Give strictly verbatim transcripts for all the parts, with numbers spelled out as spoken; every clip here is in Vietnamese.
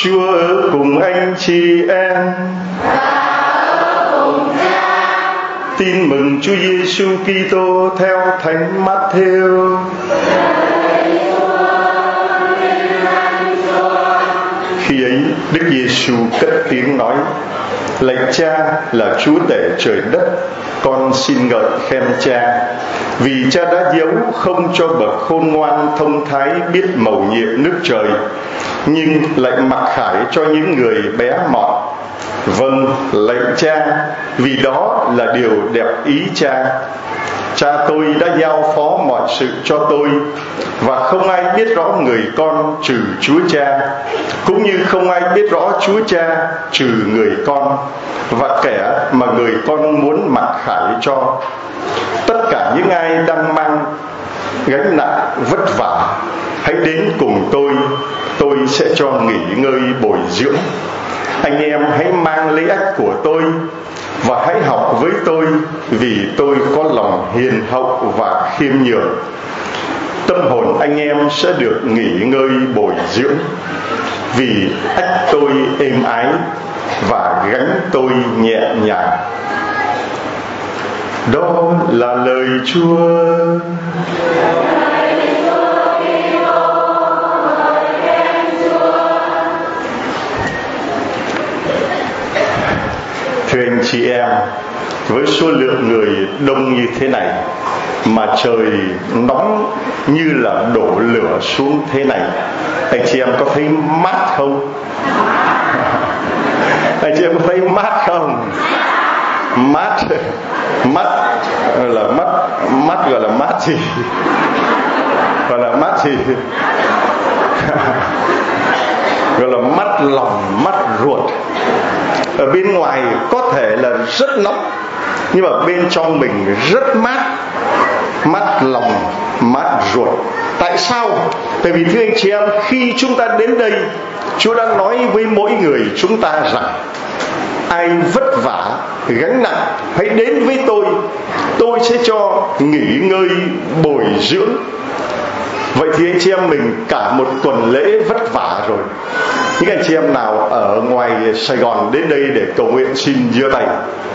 Chúa ở cùng anh chị em. Tin mừng Chúa Giêsu Kitô theo Thánh Matthew. Khi ấy Đức Giêsu cất tiếng nói: Lạy Cha là Chúa tể trời đất, con xin ngợi khen Cha, vì Cha đã giấu không cho bậc khôn ngoan thông thái biết mầu nhiệm nước trời, nhưng lại mặc khải cho những người bé mọn. Vâng, lạy Cha, vì đó là điều đẹp ý Cha. Cha tôi đã giao phó mọi sự cho tôi, và không ai biết rõ người con trừ Chúa Cha, cũng như không ai biết rõ Chúa Cha trừ người con, và kẻ mà người con muốn mặc khải cho. Tất cả những ai đang mang gánh nặng vất vả, hãy đến cùng tôi, tôi sẽ cho nghỉ ngơi bồi dưỡng. Anh em hãy mang lấy ách của tôi và hãy học với tôi, vì tôi có lòng hiền hậu và khiêm nhường. Tâm hồn anh em sẽ được nghỉ ngơi bồi dưỡng, vì ách tôi êm ái và gánh tôi nhẹ nhàng. Đó là lời Chúa. Thưa anh chị em, với số lượng người đông như thế này mà trời nóng như là đổ lửa xuống thế này, anh chị em có thấy mát không? Anh chị em có thấy mát không? Mát, mát là mát, mát gọi là mát gì? Gọi là mát gì? Gọi là mát lòng, mát ruột. Ở bên ngoài có thể là rất nóng, nhưng mà bên trong mình rất mát. Mát lòng, mát ruột. Tại sao? Tại vì thưa anh chị em, khi chúng ta đến đây, Chúa đã nói với mỗi người chúng ta rằng: ai vất vả, gánh nặng, hãy đến với tôi, tôi sẽ cho nghỉ ngơi bồi dưỡng. Vậy thì anh chị em mình cả một tuần lễ vất vả rồi. Những anh chị em nào ở ngoài Sài Gòn đến đây để cầu nguyện xin giơ tay.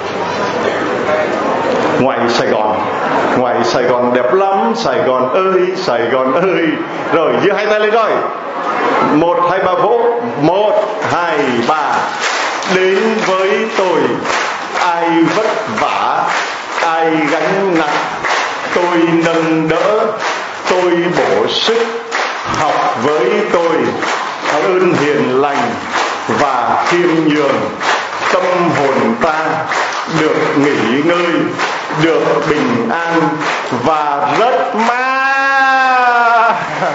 Ngoài Sài Gòn, ngoài Sài Gòn đẹp lắm, Sài Gòn ơi, Sài Gòn ơi. Rồi giơ hai tay lên coi. Một, hai, ba vỗ. Một, hai, ba. Đến với tôi, ai vất vả, ai gánh nặng, tôi nâng đỡ, tôi bổ sức. Học với tôi, ơn hiền lành và khiêm nhường, tâm hồn ta được nghỉ ngơi, được bình an và rất mát.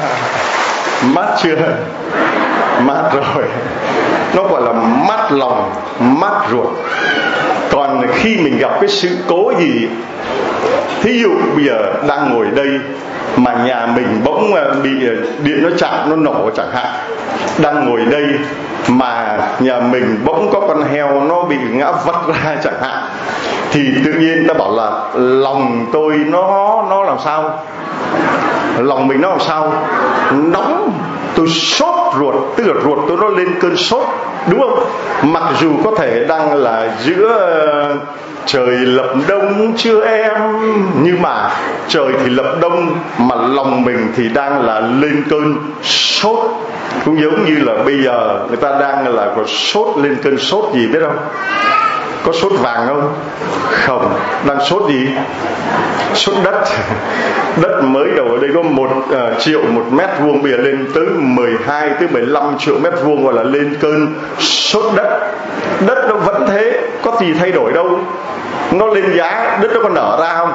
Mát chưa? Mát rồi. Nó gọi là mát lòng, mát ruột. Còn khi mình gặp cái sự cố gì, thí dụ bây giờ đang ngồi đây mà nhà mình bỗng bị điện nó chạm, nó nổ chẳng hạn. Đang ngồi đây mà nhà mình bỗng có con heo nó bị ngã vắt ra chẳng hạn, thì tự nhiên ta bảo là lòng tôi nó nó làm sao? Lòng mình nó làm sao? Nóng, tôi sốt ruột, tức là ruột tôi nó lên cơn sốt, đúng không? Mặc dù có thể đang là giữa trời lập đông chưa em, nhưng mà trời thì lập đông mà lòng mình thì đang là lên cơn sốt. Cũng giống như là bây giờ người ta đang là có sốt, lên cơn sốt gì biết không? Có sốt vàng không? Không. Đang sốt gì? Sốt đất. Đất mới đầu ở đây có một uh, triệu một mét vuông, bây giờ lên tới mười hai tới mười lăm triệu mét vuông, gọi là lên cơn sốt đất. Đất nó vẫn thế, có gì thay đổi đâu. Nó lên giá, đất nó có nở ra không?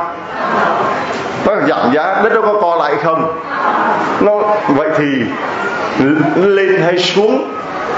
Nó giảm giá, đất nó có co lại không? Nó vậy thì lên hay xuống,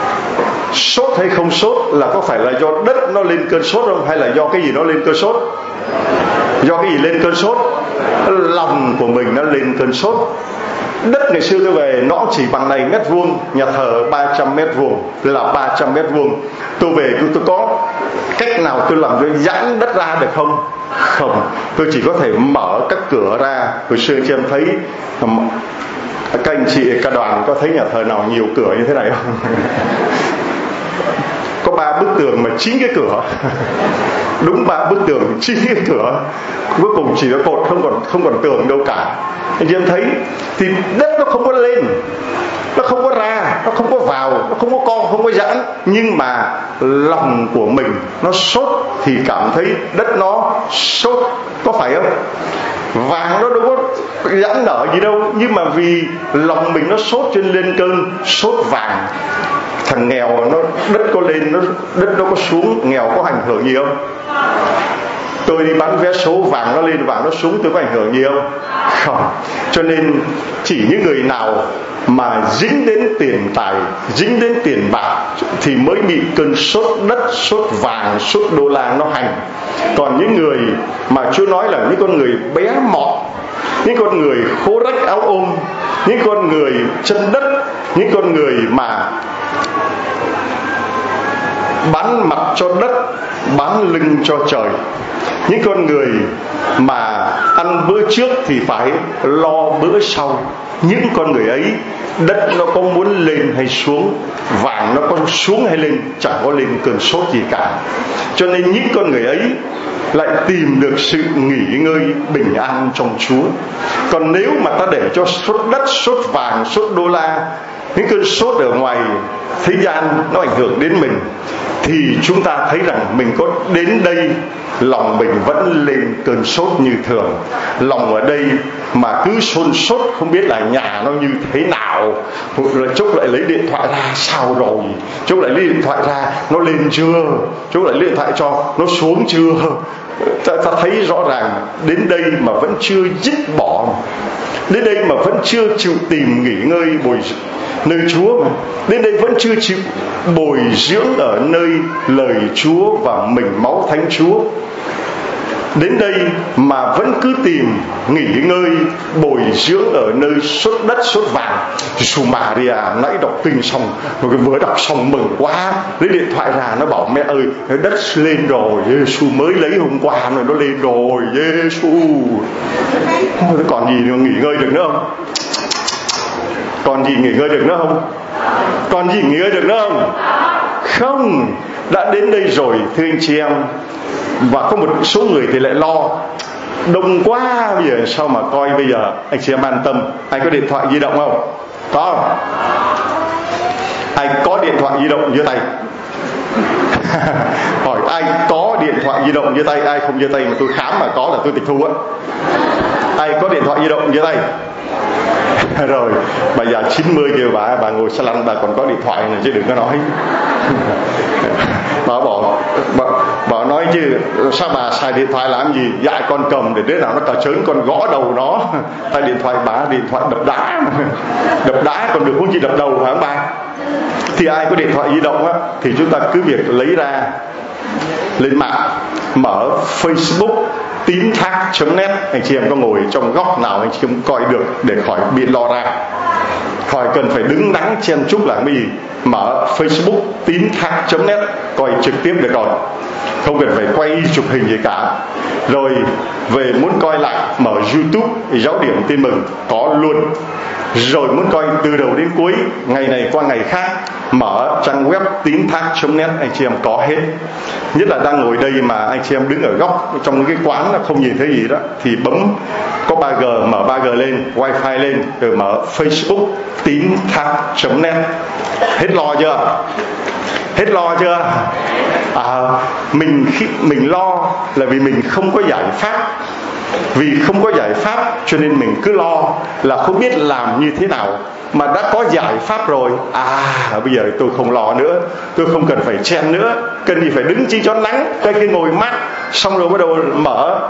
sốt hay không sốt là có phải là do đất nó lên cơn sốt không, hay là do cái gì nó lên cơn sốt? Do cái gì lên cơn sốt? Lòng của mình nó lên cơn sốt. Đất ngày xưa tôi về nó chỉ bằng này mét vuông, nhà thờ ba trăm mét vuông là ba trăm mét vuông. Tôi về tôi, tôi có cách nào tôi làm cho giãn đất ra được không? Không, tôi chỉ có thể mở các cửa ra. Hồi xưa chị em thấy Các anh chị cả đoàn có thấy nhà thờ nào nhiều cửa như thế này không? Có ba bức tường mà chín cái cửa. Đúng ba bức tường chín cái cửa, cuối cùng chỉ có cột, không còn không còn tường đâu cả. Anh chị em thấy thì đất nó không có lên, nó không có ra, nó không có vào, nó không có cong, không có giãn, nhưng mà lòng của mình nó sốt thì cảm thấy đất nó sốt, có phải không? Vàng nó đâu có giãn nở gì đâu, nhưng mà vì lòng mình nó sốt cho nên lên cơn sốt vàng. Thằng nghèo nó đất có lên, nó đất nó có xuống, nghèo có ảnh hưởng gì không? Tôi đi bán vé số, vàng nó lên vàng nó xuống, tôi có ảnh hưởng gì không? Không. Cho nên chỉ những người nào mà dính đến tiền tài, dính đến tiền bạc thì mới bị cơn sốt đất, sốt vàng, sốt đô la nó hành. Còn những người mà Chúa nói là những con người bé mọn, những con người khố rách áo ôm, những con người chân đất, những con người mà bán mặt cho đất, bán lưng cho trời, những con người mà ăn bữa trước thì phải lo bữa sau, những con người ấy đất nó có muốn lên hay xuống, vàng nó có xuống hay lên, chẳng có lên cơn sốt gì cả. Cho nên những con người ấy lại tìm được sự nghỉ ngơi bình an trong Chúa. Còn nếu mà ta để cho sốt đất, sốt vàng, sốt đô la, những cơn sốt ở ngoài thế gian nó ảnh hưởng đến mình, thì chúng ta thấy rằng mình có đến đây lòng mình vẫn lên cơn sốt như thường. Lòng ở đây mà cứ sôn sốt, không biết là nhà nó như thế nào, rồi chốc lại lấy điện thoại ra sao rồi, chốc lại lấy điện thoại ra nó lên chưa, chốc lại lấy điện thoại cho nó xuống chưa. Ta, ta thấy rõ ràng đến đây mà vẫn chưa dứt bỏ, đến đây mà vẫn chưa chịu tìm nghỉ ngơi bồi nơi Chúa, mà đến đây vẫn chưa chịu bồi dưỡng ở nơi lời Chúa và mình máu Thánh Chúa. Đến đây mà vẫn cứ tìm nghỉ ngơi bồi dưỡng ở nơi sốt đất sốt vàng. Giêsu Maria nãy đọc kinh xong, rồi vừa đọc xong mừng quá, lấy điện thoại ra nó bảo mẹ ơi đất lên rồi, Giêsu mới lấy hôm qua rồi, nó lên rồi, Giêsu. Còn gì nữa nghỉ ngơi được nữa không? Còn gì nghỉ ngơi được nữa không? Còn gì nghỉ ngơi được nữa không? Không. Đã đến đây rồi thưa anh chị em. Và có một số người thì lại lo, đông quá bây giờ sao mà coi. Bây giờ anh chị em an tâm. Ai có điện thoại di động không? Có. Ai có điện thoại di động giơ tay. Hỏi ai có điện thoại di động giơ tay. Ai không giơ tay mà tôi khám mà có là tôi tịch thu á. Ai có điện thoại di động giơ tay. Rồi bà già chín mươi kêu bà bà ngồi xe lăn bà còn có điện thoại này chứ đừng có nói. Bà bỏ bà, bà nói chứ sao bà xài điện thoại làm gì? Dạ con cầm để đứa nào nó cà chớn con gõ đầu nó. Tại điện thoại bà điện thoại đập đá, đập đá còn được huống chi đập đầu hả bà? Thì ai có điện thoại di động á thì chúng ta cứ việc lấy ra lên mạng, mở Facebook tín thác chấm net. Anh chị em có ngồi trong góc nào anh chị em coi được để khỏi bị lo ra, khỏi cần phải đứng nắng chen chúc làm cái gì. Mở Facebook tín thác chấm net coi trực tiếp được rồi, không cần phải quay chụp hình gì cả. Rồi về muốn coi lại mở YouTube Giáo Điểm Tin Mừng có luôn. Rồi muốn coi từ đầu đến cuối, ngày này qua ngày khác, mở trang web tín thác chấm net anh chị em có hết. Nhất là đang ngồi đây mà anh chị em đứng ở góc trong cái quán không nhìn thấy gì đó thì bấm có ba G, mở ba G lên, wifi lên, rồi mở Facebook tín thác chấm net. Hết lo chưa? Hết lo chưa? À, mình khi mình lo là vì mình không có giải pháp. Vì không có giải pháp cho nên mình cứ lo là không biết làm như thế nào. Mà đã có giải pháp rồi, à bây giờ tôi không lo nữa, tôi không cần phải chen nữa, cần gì phải đứng chi cho nắng, cái cái ngồi mát. Xong rồi bắt đầu mở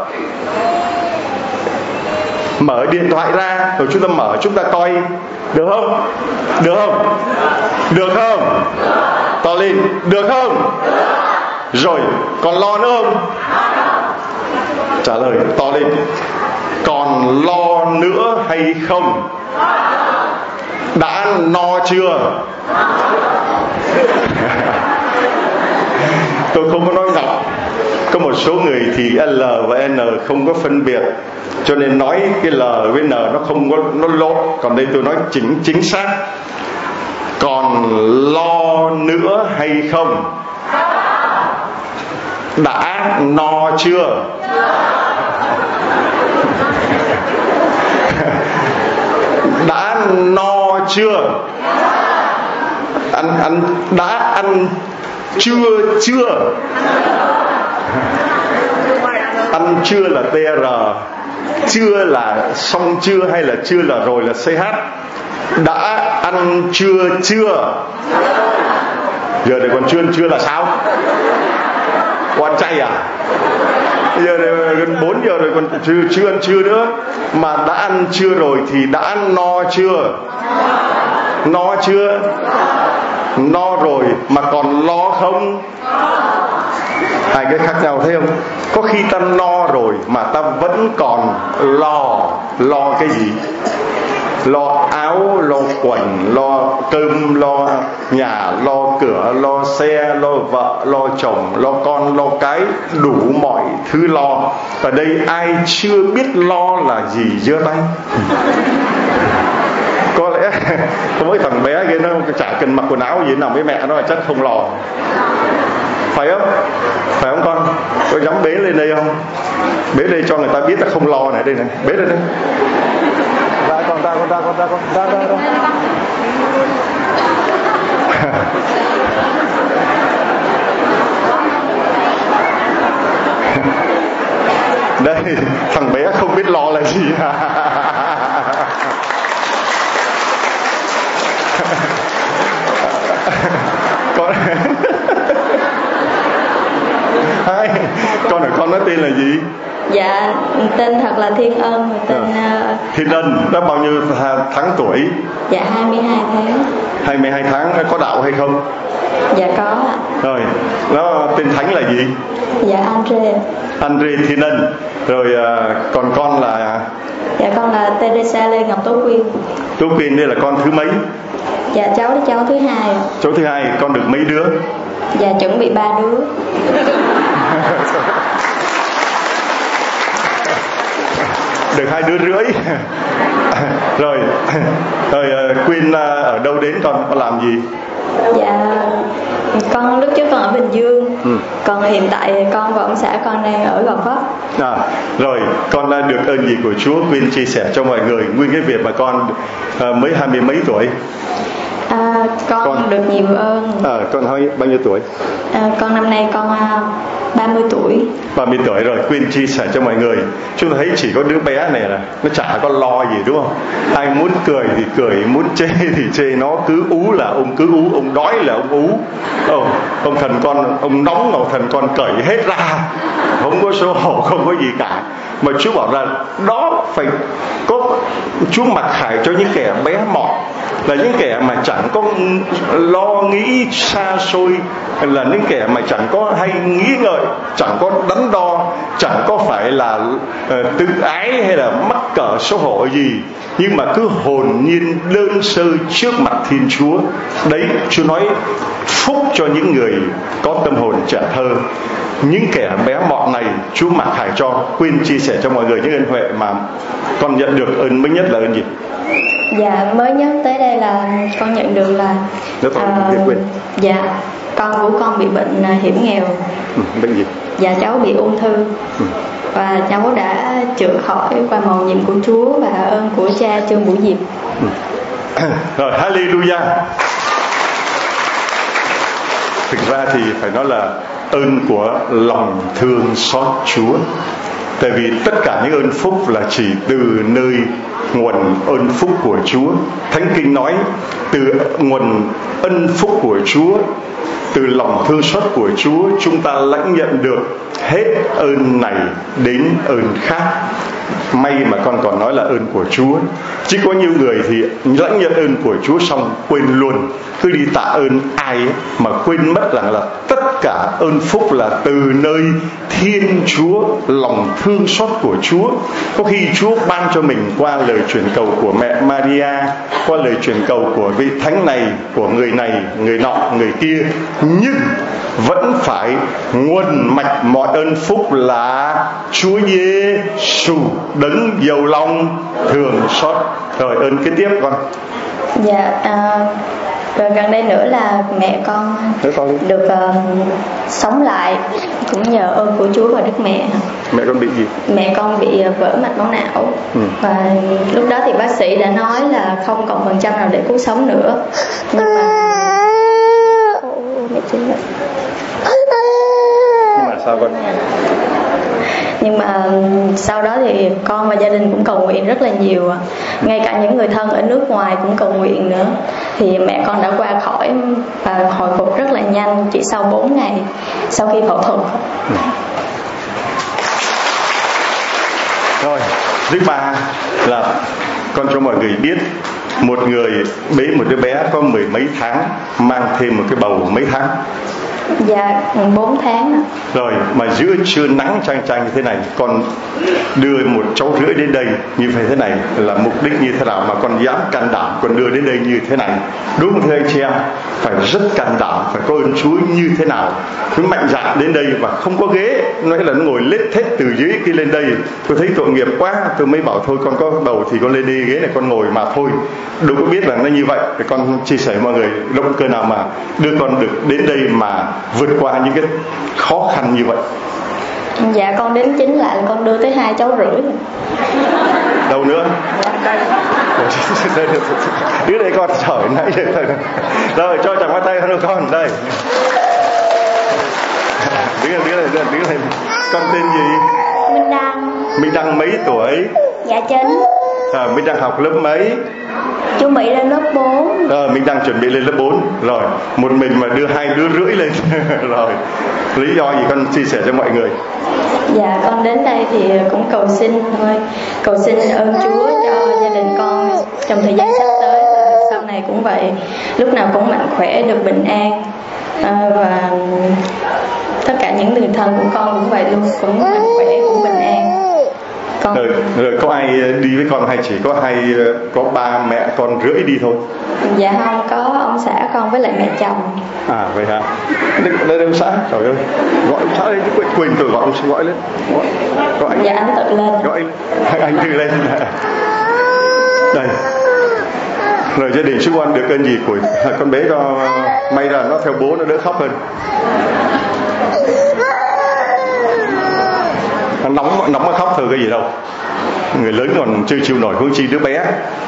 Mở điện thoại ra, rồi chúng ta mở, chúng ta coi. Được không? Được không? Được không? To lên, được không? Rồi, còn lo nữa không? Trả lời to lên. Còn lo nữa hay không? Đã no chưa? Tôi không có nói ngọc. Có một số người thì L và N không có phân biệt, cho nên nói cái L với N nó không có, nó lộn. Còn đây tôi nói chính chính xác. Còn lo nữa hay không? Đã no chưa? Đã no chưa? Ăn ăn đã ăn chưa chưa? Ăn chưa là tê rờ, chưa là xong chưa hay là chưa là rồi là xê hát. Đã ăn chưa chưa? Giờ này còn chưa chưa là sao? Còn chay à? Giờ này gần bốn giờ rồi còn chưa chưa ăn chưa nữa. Mà đã ăn chưa rồi thì đã no chưa? No chưa? No rồi mà còn lo không? Hai cái khác nhau thấy không? Có khi ta no rồi mà ta vẫn còn lo. Lo cái gì? Lo áo, lo quần, lo cơm, lo nhà, lo cửa, lo xe, lo vợ, lo chồng, lo con, lo cái, đủ mọi thứ lo. Ở đây ai chưa biết lo là gì giơ tay? Có lẽ có mấy thằng bé kia nó chả cần mặc quần áo gì, nào với mẹ nó là chắc không lo, phải không? Phải không con? Có dám bế lên đây không? Bế đây cho người ta biết là không lo này. Đây này, bế lên đây. Ra con ra con ra con ra con ra ra ra. Đây, thằng bé không biết lo là gì. Con hai con hỏi con nó tên là gì? Dạ tên thật là Thiên Ân. Tên à. Thiên Ân. Nó bao nhiêu tháng tuổi? Dạ hai mươi hai tháng. Hai mươi hai tháng. Có đạo hay không? Dạ có ạ. Rồi nó tên thánh là gì? Dạ Andre. Andre Thiên Ân. Rồi à, còn con là? Dạ con là Teresa Lê Ngọc Tố Quyên. Tố Quyên đây là con thứ mấy? Dạ cháu là cháu thứ hai. Cháu thứ hai. Con được mấy đứa? Dạ chuẩn bị ba đứa. Được hai đứa rưỡi. Rồi rồi Quyên ở đâu đến con? Con làm gì? Dạ con lúc trước con ở Bình Dương. ừ. Còn hiện tại con và ông xã con đang ở Gò Vấp. À, rồi con đã được ơn gì của Chúa? Quyên chia sẻ cho mọi người nguyên cái việc mà con à, mới hai mươi mấy tuổi. À, con, con được nhiều ơn. À, con hỏi bao nhiêu tuổi? À, con năm nay con uh, ba mươi tuổi. ba mươi tuổi rồi. Quyên chia sẻ cho mọi người. Chúng ta thấy chỉ có đứa bé này là nó chả có lo gì, đúng không? Ai muốn cười thì cười, muốn chê thì chê. Nó cứ ú là ông cứ ú, ông đói là ông ú. Ông, ông thần con, ông nóng ông thần con cởi hết ra, không có xấu hổ, không có gì cả. Mà Chúa bảo là đó phải có, Chúa mặc khải cho những kẻ bé mọn, là những kẻ mà chẳng có lo nghĩ xa xôi, là những kẻ mà chẳng có hay nghĩ ngợi, chẳng có đắn đo, chẳng có phải là uh, tự ái hay là mắc cỡ xấu hổ gì, nhưng mà cứ hồn nhiên đơn sơ trước mặt Thiên Chúa. Đấy, Chúa nói phúc cho những người có tâm hồn trẻ thơ. Những kẻ bé mọn này Chúa mặc khải cho. Quyên chia sẻ cho mọi người những ơn huệ mà con nhận được. Ơn mới nhất là ơn gì? Dạ mới nhất tới đây là con nhận được là uh, dạ con của con bị bệnh uh, hiểm nghèo. Ừ, bệnh gì? Dạ cháu bị ung thư. ừ. Và cháu đã chữa khỏi qua mầu nhiệm của Chúa và ơn của cha Trương Bửu Diệp. ừ. Rồi hallelujah. Thực ra thì phải nói là ơn của lòng thương xót Chúa. Tại vì tất cả những ơn phúc là chỉ từ nơi nguồn ơn phúc của Chúa. Thánh Kinh nói từ nguồn ân phúc của Chúa, từ lòng thương xót của Chúa, chúng ta lãnh nhận được hết ơn này đến ơn khác. May mà con còn nói là ơn của Chúa. Chứ có nhiều người thì lãnh nhận ơn của Chúa xong quên luôn, cứ đi tạ ơn ai ấy, mà quên mất rằng là tất cả ơn phúc là từ nơi Thiên Chúa, lòng thương xót của Chúa. Có khi Chúa ban cho mình qua lời truyền cầu của mẹ Maria, qua lời truyền cầu của vị thánh này, của người này, người nọ, người kia, nhưng vẫn phải nguồn mạch mọi ơn phúc là Chúa Giêsu đấng giàu lòng thương xót. Rồi ơn kế tiếp con. Dạ, à, rồi gần đây nữa là mẹ con được uh, sống lại cũng nhờ ơn của Chúa và Đức Mẹ. Mẹ con bị gì? Mẹ con bị uh, vỡ mạch máu não. Ừ. Và lúc đó thì bác sĩ đã nói là không còn phần trăm nào để cứu sống nữa. Nhưng mà Nhưng mà sao con? Nhưng mà sau đó thì con và gia đình cũng cầu nguyện rất là nhiều, ngay cả những người thân ở nước ngoài cũng cầu nguyện nữa. Thì mẹ con đã qua khỏi và hồi phục rất là nhanh, chỉ sau bốn ngày sau khi phẫu thuật. Rồi, thứ ba là con cho mọi người biết, một người bế một đứa bé có mười mấy tháng, mang thêm một cái bầu mấy tháng? Dạ, bốn tháng ạ. Rồi, mà giữa trưa nắng chang chang như thế này, con đưa một cháu rưỡi đến đây như thế này là mục đích như thế nào mà con dám can đảm con đưa đến đây như thế này? Đúng không thưa anh chị em? Phải rất can đảm, phải có ơn Chúa như thế nào? Cứ mạnh dạn đến đây và không có ghế, nói là nó ngồi lết thết từ dưới kia lên đây. Tôi thấy tội nghiệp quá, tôi mới bảo thôi con có bầu thì con lên đi, ghế này con ngồi mà thôi. Đâu có biết là nó như vậy. Để con chia sẻ với mọi người động cơ nào mà đưa con được đến đây mà vượt qua những cái khó khăn như vậy. Dạ, con đến chính lại là con đưa tới hai cháu rưỡi. Đâu nữa? Dạ, đây. Đứa đây con trời nãy giờ. Rồi cho chàng bắt tay con con đây. Đứng lên, đứng lên, đứng lên. Con tên gì? Minh Đăng. Minh Đăng mấy tuổi? Dạ chín. À, Minh Đăng học lớp mấy? Chuẩn bị lên lớp bốn. À, mình đang chuẩn bị lên lớp bốn. Rồi, một mình mà đưa hai đứa rưỡi lên. Rồi, lý do gì con chia sẻ cho mọi người? Dạ, con đến đây thì cũng cầu xin thôi. Cầu xin ơn Chúa cho gia đình con trong thời gian sắp tới và sau này cũng vậy. Lúc nào cũng mạnh khỏe, được bình an. À, và tất cả những người thân của con cũng vậy luôn, cũng mạnh khỏe, cũng bình an. Con... Rồi, rồi có ai đi với con hay chỉ có hai có ba mẹ con rưỡi đi thôi? Dạ không, có ông xã con với lại mẹ chồng. À vậy hả? Đây, đây ông xã, trời ơi, gọi ông xã đây, quên tôi gọi ông xã gọi lên. Gọi, gọi anh. Dạ anh tự lên. Gọi anh, anh tự lên. Đây. Rồi gia đình chúc con được ơn gì của con bé cho may ra nó theo bố nó đỡ khóc hơn. Nóng nóng nó khóc thôi cái gì đâu, người lớn còn chưa chịu nổi huống chi đứa bé.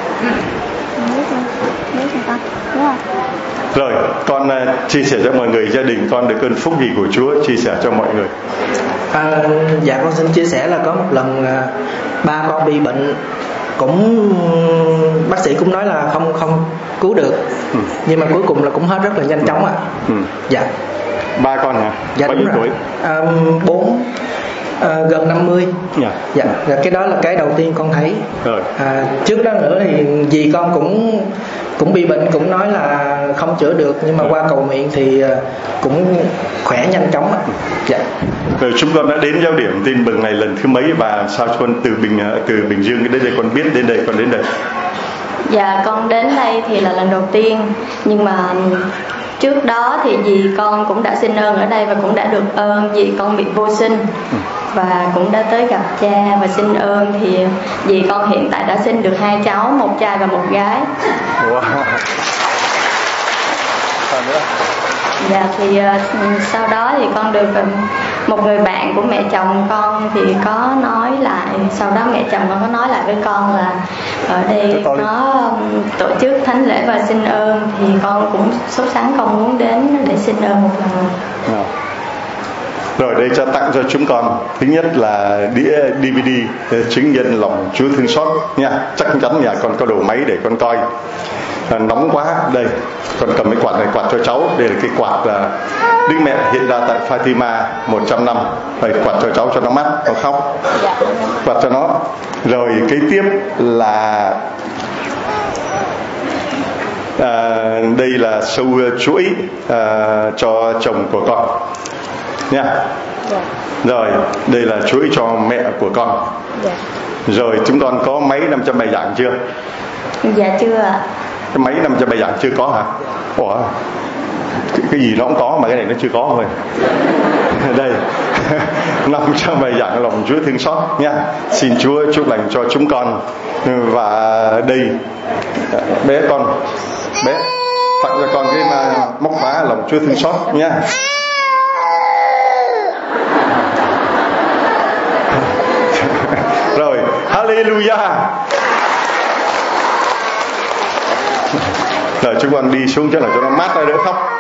Rồi con uh, chia sẻ cho mọi người gia đình con được ơn phúc gì của Chúa, chia sẻ cho mọi người. À, dạ con xin chia sẻ là có một lần uh, ba con bị bệnh, cũng bác sĩ cũng nói là không không cứu được, ừ. nhưng mà cuối cùng là cũng hết rất là nhanh chóng ạ. À. Ừ. Dạ. Ba con hả? Dạ. Bao nhiêu tuổi? À, bốn. À, gần năm mươi. Yeah. Dạ, cái đó là cái đầu tiên con thấy. Rồi. À, trước đó nữa thì dì con cũng cũng bị bệnh, cũng nói là không chữa được, nhưng mà qua cầu nguyện thì cũng khỏe nhanh chóng. Dạ. Rồi chúng con đã đến giáo điểm tin mừng này lần thứ mấy và sao con từ Bình từ Bình Dương đến đây con biết đến đây con đến đây? Dạ con đến đây thì là lần đầu tiên, nhưng mà trước đó thì dì con cũng đã xin ơn ở đây và cũng đã được ơn dì con bị vô sinh và cũng đã tới gặp cha và xin ơn, thì dì con hiện tại đã sinh được hai cháu, một trai và một gái. Wow. Dạ thì uh, sau đó thì con được um, một người bạn của mẹ chồng con thì có nói lại, sau đó mẹ chồng con có nói lại với con là ở đây có um, tổ chức thánh lễ và xin ơn, thì con cũng sốt sắng con muốn đến để xin ơn một lần. Yeah. Rồi đây cho tặng cho chúng con, thứ nhất là đĩa đê vê đê chứng nhân lòng Chúa thương xót nha, chắc chắn nhà con có đồ máy để con coi. À, nóng quá, đây con cầm cái quạt này, quạt cho cháu, đây là cái quạt là Đức Mẹ hiện ra tại Fatima một trăm năm, đây quạt cho cháu cho nó mát, nó khóc, quạt cho nó. Rồi kế tiếp là à, đây là sâu chuỗi à, cho chồng của con nha. Yeah. Rồi đây là chuỗi cho mẹ của con. Yeah. Rồi chúng con có máy năm trăm bài giảng chưa? Dạ chưa ạ. Cái máy năm trăm bài giảng chưa có hả? Ủa, cái gì nó cũng có mà cái này nó chưa có thôi. Đây nằm trong bài giảng lòng Chúa thương xót nha. Xin Chúa chúc lành cho chúng con. Và đây bé con, bé tặng cho con cái mà móc khóa lòng Chúa thương xót nha. Rồi, hallelujah. Rồi chúng con đi xuống cho là cho nó mát ra đỡ khóc.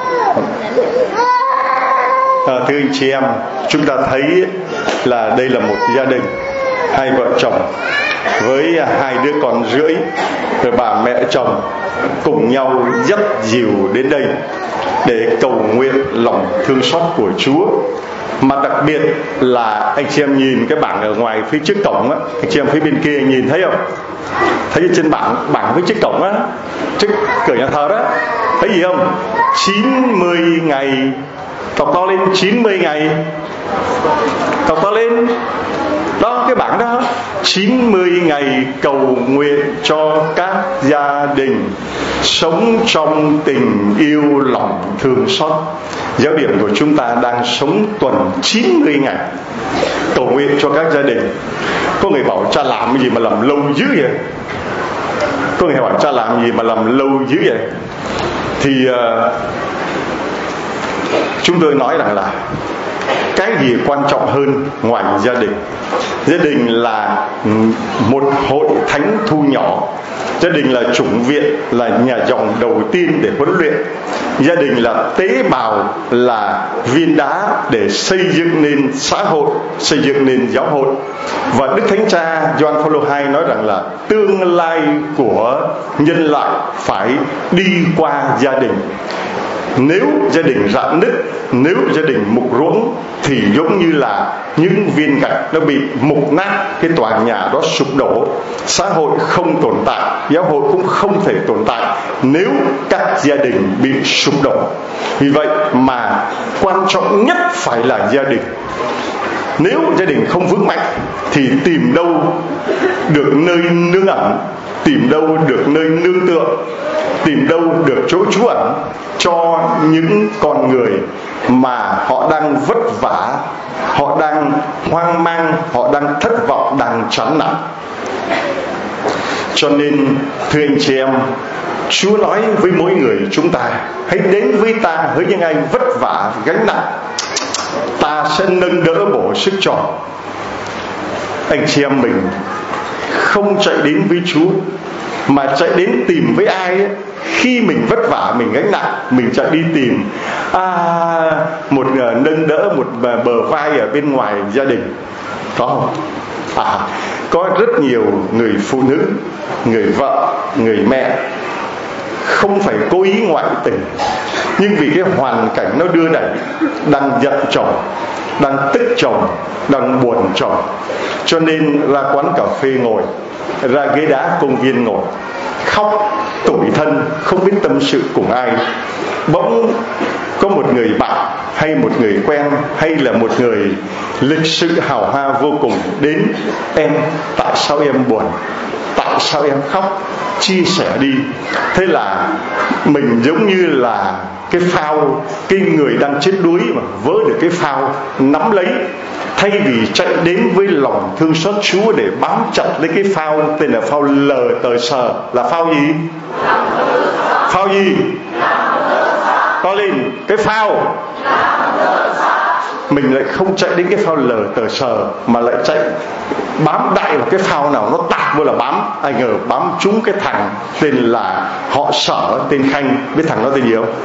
À, thưa anh chị em, chúng ta thấy là đây là một gia đình, hai vợ chồng với hai đứa con rưỡi, rồi bà mẹ chồng cùng nhau dắt dìu đến đây để cầu nguyện lòng thương xót của Chúa. Mà đặc biệt là anh chị em nhìn cái bảng ở ngoài phía trước cổng á, anh chị em phía bên kia nhìn thấy không? Thấy trên bảng bảng phía trước cổng á, trước cửa nhà thờ đó, thấy gì không? chín mươi ngày, đọc to lên, chín mươi ngày, đọc to lên. Đó, cái bảng đó, chín mươi ngày cầu nguyện cho các gia đình sống trong tình yêu lòng thương xót. Giáo điểm của chúng ta đang sống tuần chín mươi ngày cầu nguyện cho các gia đình. Có người bảo cha làm cái gì mà làm lâu dữ vậy? Có người bảo cha làm gì mà làm lâu dữ vậy? Thì uh, chúng tôi nói rằng là cái gì quan trọng hơn ngoài gia đình? Gia đình là một hội thánh thu nhỏ. Gia đình là chủng viện, là nhà dòng đầu tiên để huấn luyện. Gia đình là tế bào, là viên đá để xây dựng nên xã hội, xây dựng nên giáo hội. Và Đức Thánh Cha Gioan Phaolô đệ nhị nói rằng là tương lai của nhân loại phải đi qua gia đình. Nếu gia đình rạn nứt, nếu gia đình mục ruỗng thì giống như là những viên gạch nó bị mục nát, cái tòa nhà đó sụp đổ. Xã hội không tồn tại, giáo hội cũng không thể tồn tại nếu các gia đình bị sụp đổ. Vì vậy mà quan trọng nhất phải là gia đình. Nếu gia đình không vững mạnh thì tìm đâu được nơi nương ẩn, tìm đâu được nơi nương tựa, tìm đâu được chỗ trú ẩn cho những con người mà họ đang vất vả, họ đang hoang mang, họ đang thất vọng, đang chán nản. Cho nên thưa anh chị em, Chúa nói với mỗi người chúng ta: hãy đến với ta, với những ai vất vả gánh nặng, ta sẽ nâng đỡ bổ sức cho. Anh chị em mình không chạy đến với Chúa mà chạy đến tìm với ai ấy. Khi mình vất vả, mình gánh nặng, mình chạy đi tìm à, một uh, nâng đỡ, một uh, bờ vai ở bên ngoài gia đình, có không? À, có rất nhiều người phụ nữ, người vợ, người mẹ không phải cố ý ngoại tình, nhưng vì cái hoàn cảnh nó đưa đẩy, đang giận chồng, đang tức chồng, đang buồn chồng, cho nên ra quán cà phê ngồi, ra ghế đá công viên ngồi, khóc tủi thân, không biết tâm sự cùng ai. Bỗng có một người bạn hay một người quen hay là một người lịch sự hào hoa vô cùng đến: em, tại sao em buồn, tại sao em khóc, chia sẻ đi. Thế là mình giống như là cái phao, cái người đang chết đuối mà vớ được cái phao nắm lấy. Thay vì chạy đến với lòng thương xót Chúa để bám chặt lấy cái phao tên là phao lờ tờ sờ, là phao gì? Phao gì? To lên, cái phao. Mình lại không chạy đến cái phao lờ tờ sờ mà lại chạy bám đại vào cái phao nào nó tạt vô là bám. Ai ngờ bám trúng cái thằng tên là họ Sở, tên Khanh. Biết thằng nó tên gì không?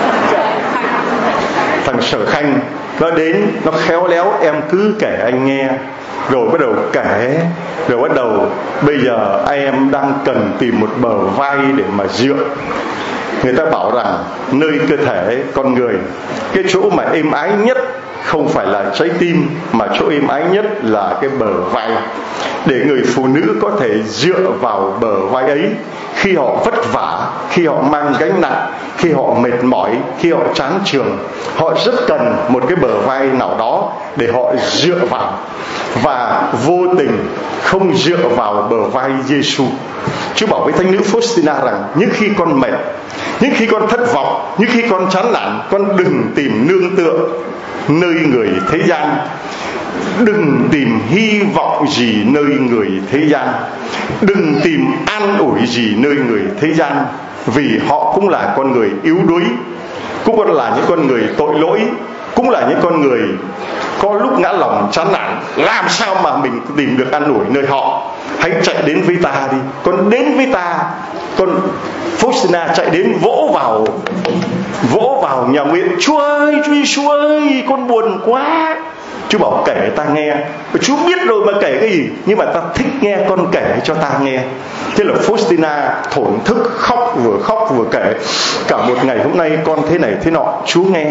Thằng Sở Khanh. Nó đến, nó khéo léo, em cứ kể anh nghe. Rồi bắt đầu kể, rồi bắt đầu bây giờ em đang cần tìm một bờ vai để mà dựa. Người ta bảo rằng nơi cơ thể con người, cái chỗ mà êm ái nhất, không phải là trái tim, mà chỗ êm ái nhất là cái bờ vai, để người phụ nữ có thể dựa vào bờ vai ấy khi họ vất vả, khi họ mang gánh nặng, khi họ mệt mỏi, khi họ chán trường. Họ rất cần một cái bờ vai nào đó để họ dựa vào, và vô tình không dựa vào bờ vai Giêsu. Chúa bảo với thánh nữ Faustina rằng những khi con mệt, những khi con thất vọng, những khi con chán nản, con đừng tìm nương tựa nơi người thế gian, đừng tìm hy vọng gì nơi người thế gian, đừng tìm an ủi gì nơi người thế gian, vì họ cũng là con người yếu đuối, cũng là những con người tội lỗi, cũng là những con người có lúc ngã lòng chán nản. Làm sao mà mình tìm được an ủi nơi họ? Hãy chạy đến với ta đi, con đến với ta. Con Faustina chạy đến vỗ vào vỗ vào nhà nguyện: Chúa ơi, Chúa Giêsu ơi, con buồn quá. Chúa bảo kể ta nghe. Chúa biết rồi mà kể cái gì, nhưng mà ta thích nghe con kể cho ta nghe. Thế là Faustina thổn thức khóc, vừa khóc vừa kể: cả một ngày hôm nay con thế này thế nọ. Chúa nghe.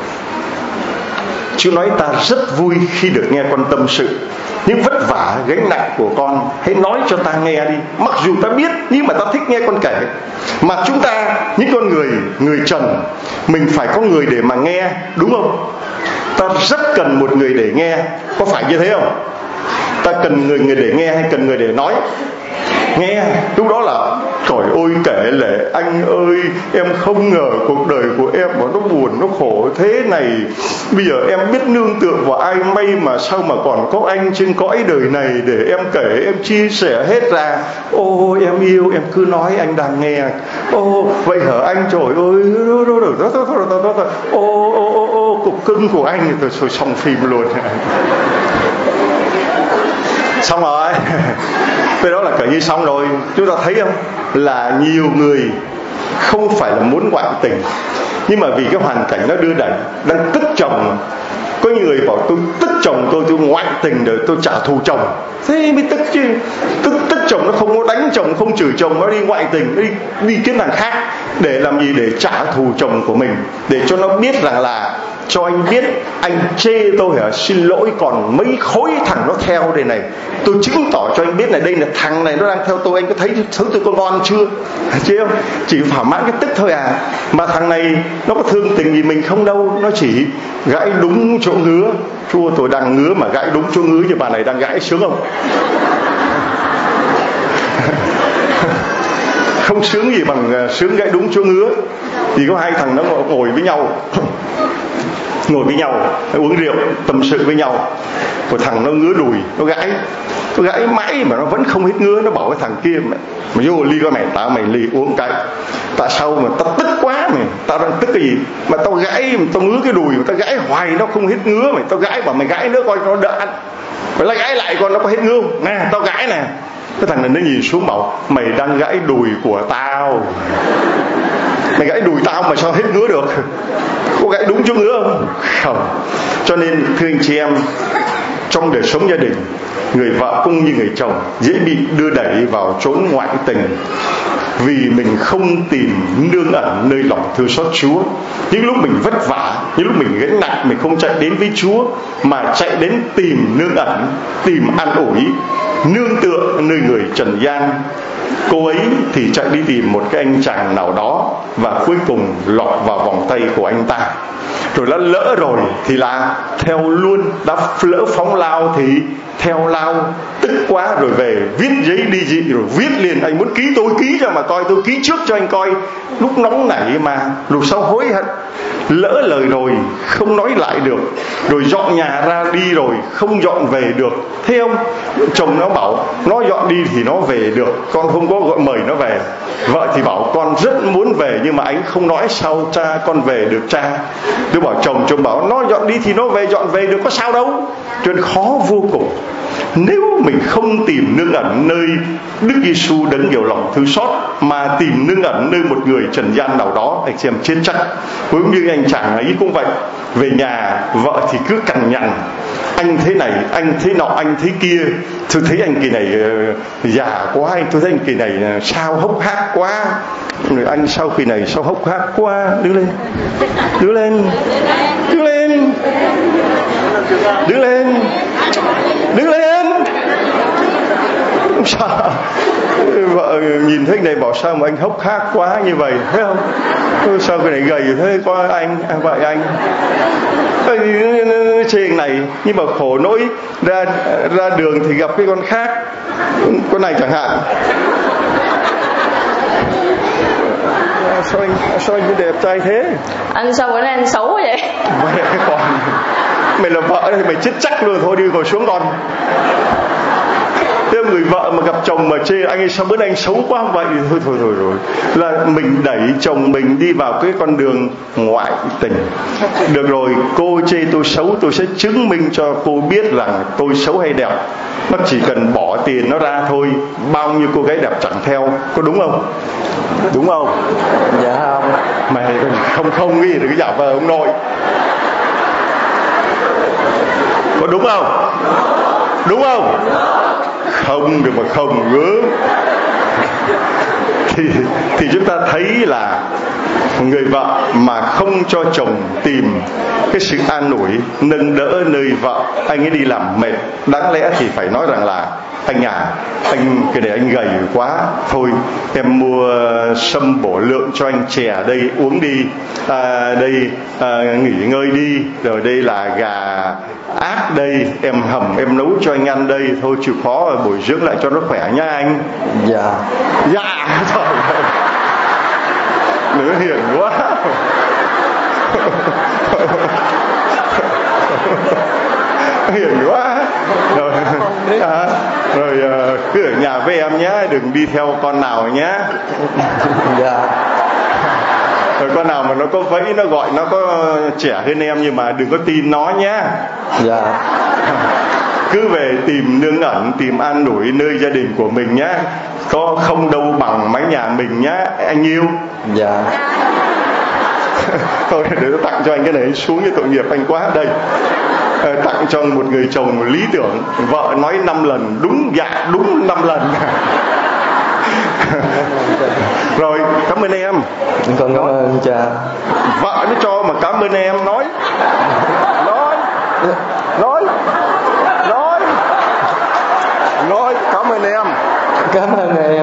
Chúa nói ta rất vui khi được nghe con tâm sự. Những vất vả gánh nặng của con hãy nói cho ta nghe đi. Mặc dù ta biết nhưng mà ta thích nghe con kể. Mà chúng ta, những con người người trần, mình phải có người để mà nghe, đúng không? Ta rất cần một người để nghe. Có phải như thế không? Ta cần người người để nghe hay cần người để nói? Nghe. Lúc đó là trời ơi kể lể: anh ơi, em không ngờ cuộc đời của em mà nó buồn, nó khổ thế này. Bây giờ em biết nương tựa vào ai, may mà sao mà còn có anh trên cõi đời này để em kể, em chia sẻ hết ra. Ô em yêu, em cứ nói, anh đang nghe. Ô vậy hả anh? Trời ơi, ô ô ô ô cục cưng của anh thì thôi xong phim luôn. Xong rồi. Cái đó là kể như xong rồi. Chúng ta thấy không, là nhiều người không phải là muốn ngoại tình, nhưng mà vì cái hoàn cảnh nó đưa đẩy, đang tức chồng. Có người bảo tôi tức chồng tôi, tôi ngoại tình rồi tôi trả thù chồng. Thế mới tức chứ. Tức, tức chồng nó không có đánh chồng, không chửi chồng, nó đi ngoại tình, nó đi, đi kiếm thằng khác. Để làm gì? Để trả thù chồng của mình, để cho nó biết rằng là cho anh biết anh chê tôi hả? Xin lỗi, còn mấy khối thằng nó theo đây này. Tôi chứng tỏ cho anh biết này, đây là thằng này nó đang theo tôi. Anh có thấy thứ tôi con ngon chưa? Chứ không? Chỉ thỏa mãn cái tức thôi à. Mà thằng này nó có thương tình gì mình không đâu. Nó chỉ gãi đúng chỗ ngứa. Chua, tôi đang ngứa mà gãi đúng chỗ ngứa, như bà này đang gãi sướng không? Không sướng gì bằng sướng gãi đúng chỗ ngứa. Thì có hai thằng nó ngồi với nhau, ngồi với nhau uống rượu tâm sự với nhau. Một thằng nó ngứa đùi, nó gãi, nó gãi mãi mà nó vẫn không hết ngứa. Nó bảo cái thằng kia: mà, mà vô ly coi mày, tao mày ly uống cái. Tại sao mà tao tức quá mày? Tao đang tức cái gì mà tao gãi, mà tao ngứa cái đùi mà tao gãi hoài nó không hết ngứa mày. Tao gãi, bảo mày gãi nữa coi nó đỡ ăn. Mày lại gãi lại coi nó có hết ngứa không? Nè tao gãi nè. Cái thằng này nó nhìn xuống bảo: mày đang gãi đùi của tao, mày gãi đùi tao mà sao hết ngứa được? Có gãi đúng chỗ ngứa không? Không. Cho nên thưa anh chị em, trong đời sống gia đình, người vợ cũng như người chồng dễ bị đưa đẩy vào chốn ngoại tình, vì mình không tìm nương ẩn nơi lòng thương xót Chúa. Những lúc mình vất vả, những lúc mình gánh nặng, mình không chạy đến với Chúa, mà chạy đến tìm nương ẩn, tìm an ủi, nương tựa nơi người trần gian. Cô ấy thì chạy đi tìm một cái anh chàng nào đó, và cuối cùng lọt vào vòng tay của anh ta. Rồi đã lỡ rồi thì là theo luôn, đã lỡ phóng lao thì theo lao. Tức quá rồi về viết giấy đi dị, rồi viết liền: anh muốn ký tôi ký cho mà coi, tôi ký trước cho anh coi. Lúc nóng nảy mà, rồi sau hối hận. Lỡ lời rồi không nói lại được, rồi dọn nhà ra đi rồi không dọn về được. Thấy không? Chồng nó bảo nó dọn đi thì nó về được, con không có gọi mời nó về. Vợ thì bảo con rất muốn về, nhưng mà anh không nói sao cha con về được cha. Tôi bảo chồng, chồng bảo nó dọn đi thì nó về, dọn về được có sao đâu. Cho nên khó vô cùng. Nếu mình không tìm nương ẩn nơi Đức Giêsu đấng nhiều lòng thương xót, mà tìm nương ẩn nơi một người trần gian nào đó, anh xem chết chắc. Cũng như anh chàng ấy cũng vậy. Về nhà vợ thì cứ cằn nhằn: anh thế này, anh thế nọ, anh thế kia. Tôi thấy anh kỳ này uh, già quá, anh tôi thấy anh kỳ này uh, sao hốc hác quá. Rồi anh sau kỳ này sao hốc hác quá. Đứng lên, đứng lên, đứng lên. Đứng lên, đứng lên. Sao vợ nhìn thấy này bảo sao mà anh hốc hác quá như vậy, thấy không? Sao cái này gầy thế, có anh vợ anh chê này, nhưng mà khổ nỗi ra ra đường thì gặp cái con khác, con này chẳng hạn. Sao anh sao anh đẹp trai thế? Anh sao bữa nay anh xấu vậy? Mày còn mày là vợ thì mày chết chắc luôn, thôi đi ngồi xuống con. Thế người vợ mà gặp chồng mà chê anh ấy sao bữa nay anh xấu quá vậy, thôi thôi rồi rồi là mình đẩy chồng mình đi vào cái con đường ngoại tình. Được rồi, cô chê tôi xấu, tôi sẽ chứng minh cho cô biết rằng tôi xấu hay đẹp. Nó chỉ cần bỏ tiền nó ra thôi, bao nhiêu cô gái đẹp chẳng theo, có đúng không? Đúng không? Dạ không. Mày không không nghĩ đừng giả vờ ông nội, có đúng không? Đúng không? Không được mà không gớm. Thì, thì chúng ta thấy là người vợ mà không cho chồng tìm cái sự an ủi, nâng đỡ nơi vợ anh ấy đi làm mệt, đáng lẽ thì phải nói rằng là anh à, anh cái này anh gầy quá, thôi em mua sâm bổ lượng cho anh chè đây uống đi, à, đây à, nghỉ ngơi đi, rồi đây là gà ác đây em hầm em nấu cho anh ăn đây, thôi chịu khó bồi dưỡng lại cho nó khỏe nha anh. Dạ. Dạ trời ơi, nữa hiền quá. Hiền quá. Rồi, à, rồi cứ ở nhà với em nhé, đừng đi theo con nào nhé. Dạ. Rồi con nào mà nó có vẫy, nó gọi nó có trẻ hơn em, nhưng mà đừng có tin nó nhé. Dạ. Cứ về tìm nương ẩn, tìm an ủi nơi gia đình của mình nhé, có không đâu bằng mái nhà mình nhé anh yêu. Dạ. Thôi để tôi tặng cho anh cái này, anh xuống như tội nghiệp anh quá. Đây, à, tặng cho một người chồng lý tưởng, vợ nói năm lần đúng, dạ đúng năm lần. Rồi, cảm ơn em. Con cảm ơn cha. Vợ nó cho mà cảm ơn em, nói nói nói nói nói cảm ơn em. Cảm ơn em.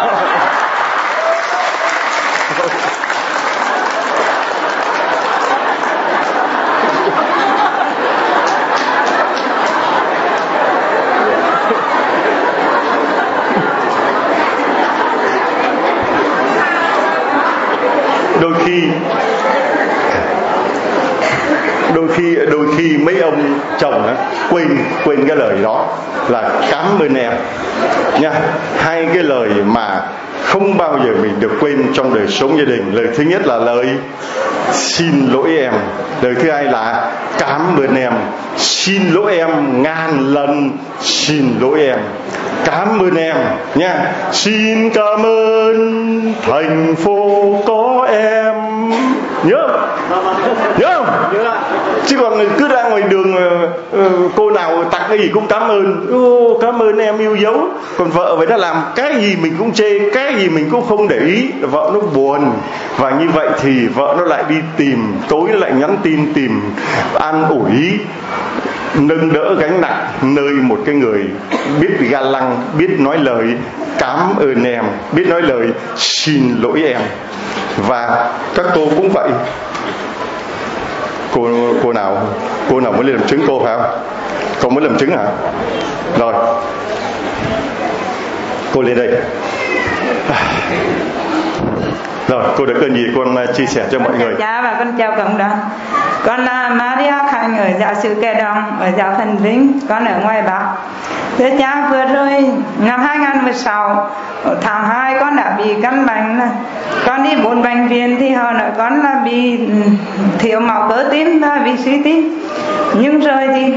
Đôi khi đôi khi đôi khi mấy ông chồng á, quên quên cái lời đó là cảm ơn em nha. Hai cái lời mà không bao giờ mình được quên trong đời sống gia đình. Lời thứ nhất là lời xin lỗi em, lời thứ hai là cảm ơn em. Xin lỗi em ngàn lần, xin lỗi em, cảm ơn em nha. Xin cảm ơn thành phố có em, nhớ nhớ chứ còn cứ ra ngoài đường cô nào tặng cái gì cũng cảm ơn, ô, cảm ơn em yêu dấu. Còn vợ vậy nó làm cái gì mình cũng chê, cái gì mình cũng không để ý, vợ nó buồn. Và như vậy thì vợ nó lại đi tìm, tối lại nhắn tin tìm an ủi, nâng đỡ gánh nặng nơi một cái người biết ga lăng, biết nói lời cảm ơn em, biết nói lời xin lỗi em. Và các cô cũng vậy. Cô cô nào cô nào muốn lên làm chứng cô phải không? Cô muốn làm chứng hả? Rồi, cô lên đây. Rồi, cô được ơn gì con chia sẻ cho mọi người. Cha và con chào cộng đoàn. Con là Maria Khanh ở giáo xứ Kẻ Đồng, ở giáo Thần Vinh, con ở ngoài Bắc. Thưa cha, vừa rồi năm hai không một sáu tháng hai con đã bị căn bệnh, con đi bốn bệnh viện thì họ nói con là bị thiếu máu cơ tim và bị suy tim. Nhưng rồi thì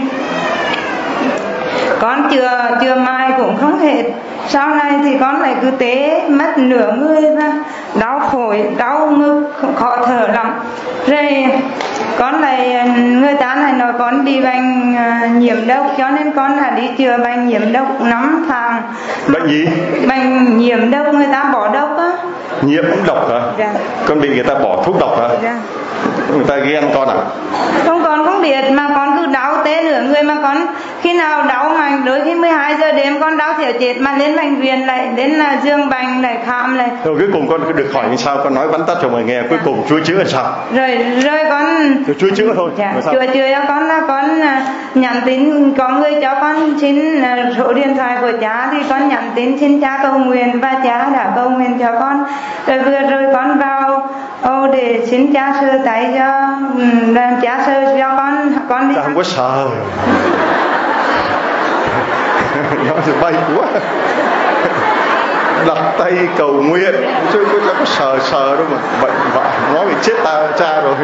con chưa chưa mai cũng không hết. Sau này thì con lại cứ té mất nửa người và đau phổi, đau ngực, khó thở lắm. Rồi con lại, người ta lại nói con bị bệnh nhiễm độc, cho nên con là đi chữa bệnh nhiễm độc năm tháng. Bệnh gì? Bệnh nhiễm độc, người ta bỏ độc á. nhiễm độc hả? Dạ. Con bị người ta bỏ thuốc độc hả? Dạ. Người ta ghen con à? Không, con không biết mà con cứ đau tê nửa người, mà con khi nào đau mà đôi khi mười hai giờ đêm con đau thiểu chết mà lên bệnh viện lại đến là giường bệnh lại khám lại. Rồi cuối cùng con được khỏi như sao? Con nói vắn tắt cho mọi nghe. Cuối cùng Chúa chữa làm sao? Rồi rồi con Rồi Chúa chữa thôi. Dạ. Rồi sao? Chúa chữa cho con là con nhắn tin, có người cho con xin số điện thoại của cha thì con nhắn tin xin cha cầu nguyện và cha đã cầu nguyện cho con. Rồi vừa rồi con vào ô để xin cha sơ tay cho làm cha sơ cho con con đi. Ta không có sợ. Nó thì bay quá. Đặt tay cầu nguyện chứ có có sờ sờ đâu mà bệnh vợ nói bị chết ta cha rồi.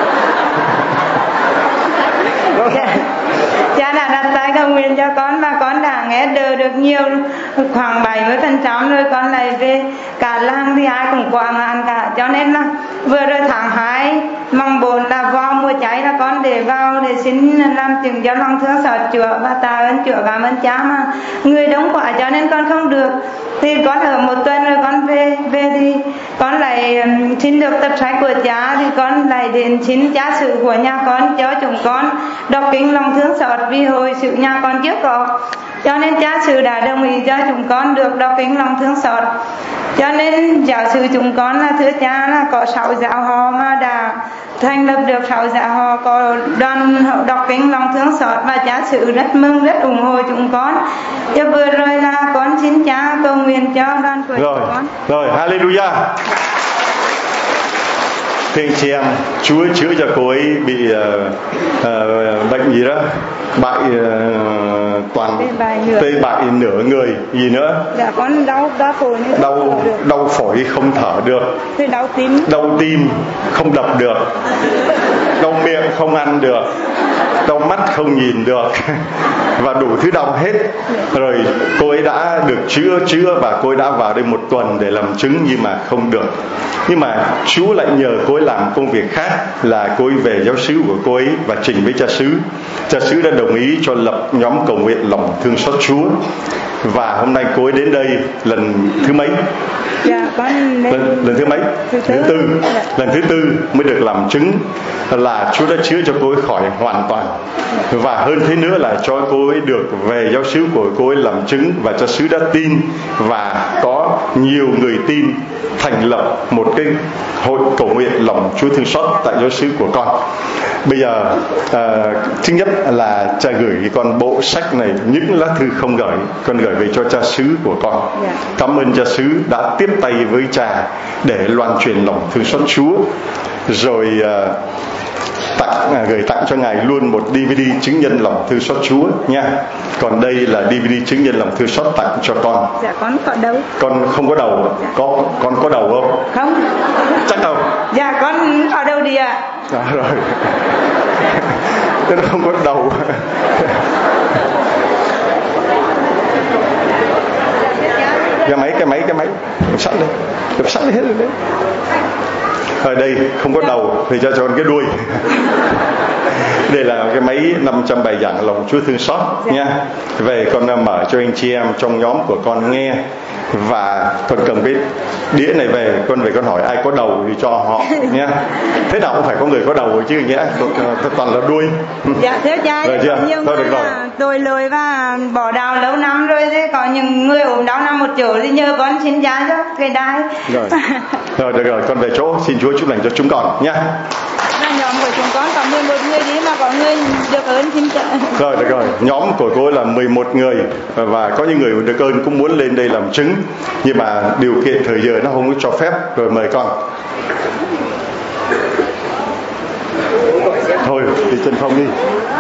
Cha, cha đã đặt tay cầu nguyện cho con và con đã nghe đỡ được nhiều, khoảng bảy mươi phần trăm rồi. Con lại về cả làng thì ai cũng qua ngàn cả, cho nên là vừa rồi tháng hai mong bốn là vào mùa cháy là con để vào để xin làm chứng cho lòng thương xót Chúa và tạ ơn Chúa, cảm ơn cha mà người đông quá cho nên con không được. Thì con ở một tuần rồi con về về thì con lại xin được tập sách của cha, thì con lại đến xin cha sự của nhà con cho chúng con đọc kinh lòng thương xót, vì hồi sự nhà con trước có, cho nên cha sự đã đồng ý cho chúng con được đọc kinh lòng thương xót. Cho nên giáo sư chúng con là thưa cha là có sáu giáo họ mà đã thành lập được sáu giáo họ, có đoàn đọc kinh lòng thương xót và cha sự rất mừng, rất ủng hộ chúng con. Cho vừa rồi là con xin cha cầu nguyện cho đoàn của Rồi, chúng con. rồi, hallelujah. Thưa anh chị em, Chúa chữa cho cô ấy bị uh, uh, bệnh gì đó, bại uh, toàn tê bại nửa người, gì nữa? Dạ con đau đau phổi, đau đau phổi không thở được, thì đau tim, đau tim không đập được, đau miệng không ăn được, đau mắt không nhìn được và đủ thứ đau hết. Rồi cô ấy đã được chữa chữa và cô ấy đã vào đây một tuần để làm chứng, nhưng mà không được. Nhưng mà Chúa lại nhờ cô ấy làm công việc khác, là cô ấy về giáo xứ của cô ấy và trình với cha xứ. Cha xứ đã đồng ý cho lập nhóm cầu nguyện lòng thương xót Chúa. Và hôm nay cô ấy đến đây lần thứ mấy? Dạ, con lần, lần thứ mấy? Thứ thứ tư. Dạ. Lần thứ tư mới được làm chứng là Chúa đã chữa cho cô ấy khỏi hoàn toàn. Và hơn thế nữa là cho cô ấy được về giáo xứ của cô ấy làm chứng, và cha xứ đã tin và có nhiều người tin thành lập một cái hội cầu nguyện lòng Chúa thương xót tại giáo xứ của con. Bây giờ à, thứ nhất là cha gửi cái con bộ sách này, những lá thư không gửi con gửi về cho cha xứ của con. Yeah. Cảm ơn cha xứ đã tiếp tay với cha để loan truyền lòng thương xót Chúa. Rồi à, tặng à, gửi tặng cho ngài luôn một đê vê đê chứng nhân lòng thương xót Chúa nha. Còn đây là đê vê đê chứng nhân lòng thương xót tặng cho con. Dạ con có đầu. Con không có đầu. Dạ. Có con có đầu không? Không. Chắc đâu. Dạ con có đầu đi ạ. À, rồi. Nó không có đầu. Cái máy cái máy cái máy sẵn đây, đập sẵn hết rồi đấy. Ở đây không có đầu thì cho cho con cái đuôi. Đây là cái máy năm trăm bài giảng lòng Chúa thương xót nha. Về con mở cho anh chị em trong nhóm của con nghe. Và con cầm cái đĩa này về, con về con hỏi ai có đầu thì cho họ nha. Thế nào cũng phải có người có đầu chứ nhé, toàn là đuôi. Dạ thưa cha, rồi chưa? nhiều Thôi người được rồi. là tôi lười và bỏ đào lâu năm rồi, thế có những người ốm đau nằm một chỗ thì nhờ con xin cha cho cái đai. Rồi, rồi được rồi, con về chỗ, xin Chúa chúc lành cho chúng con nha. Nhóm của chúng con có mười một người đi mà có người được ơn xin cha. Rồi được rồi, nhóm của cô là mười một người, và có những người được ơn cũng muốn lên đây làm chứng, nhưng mà điều kiện thời giờ nó không có cho phép. Rồi mời con. Thôi đi Trần Phong đi.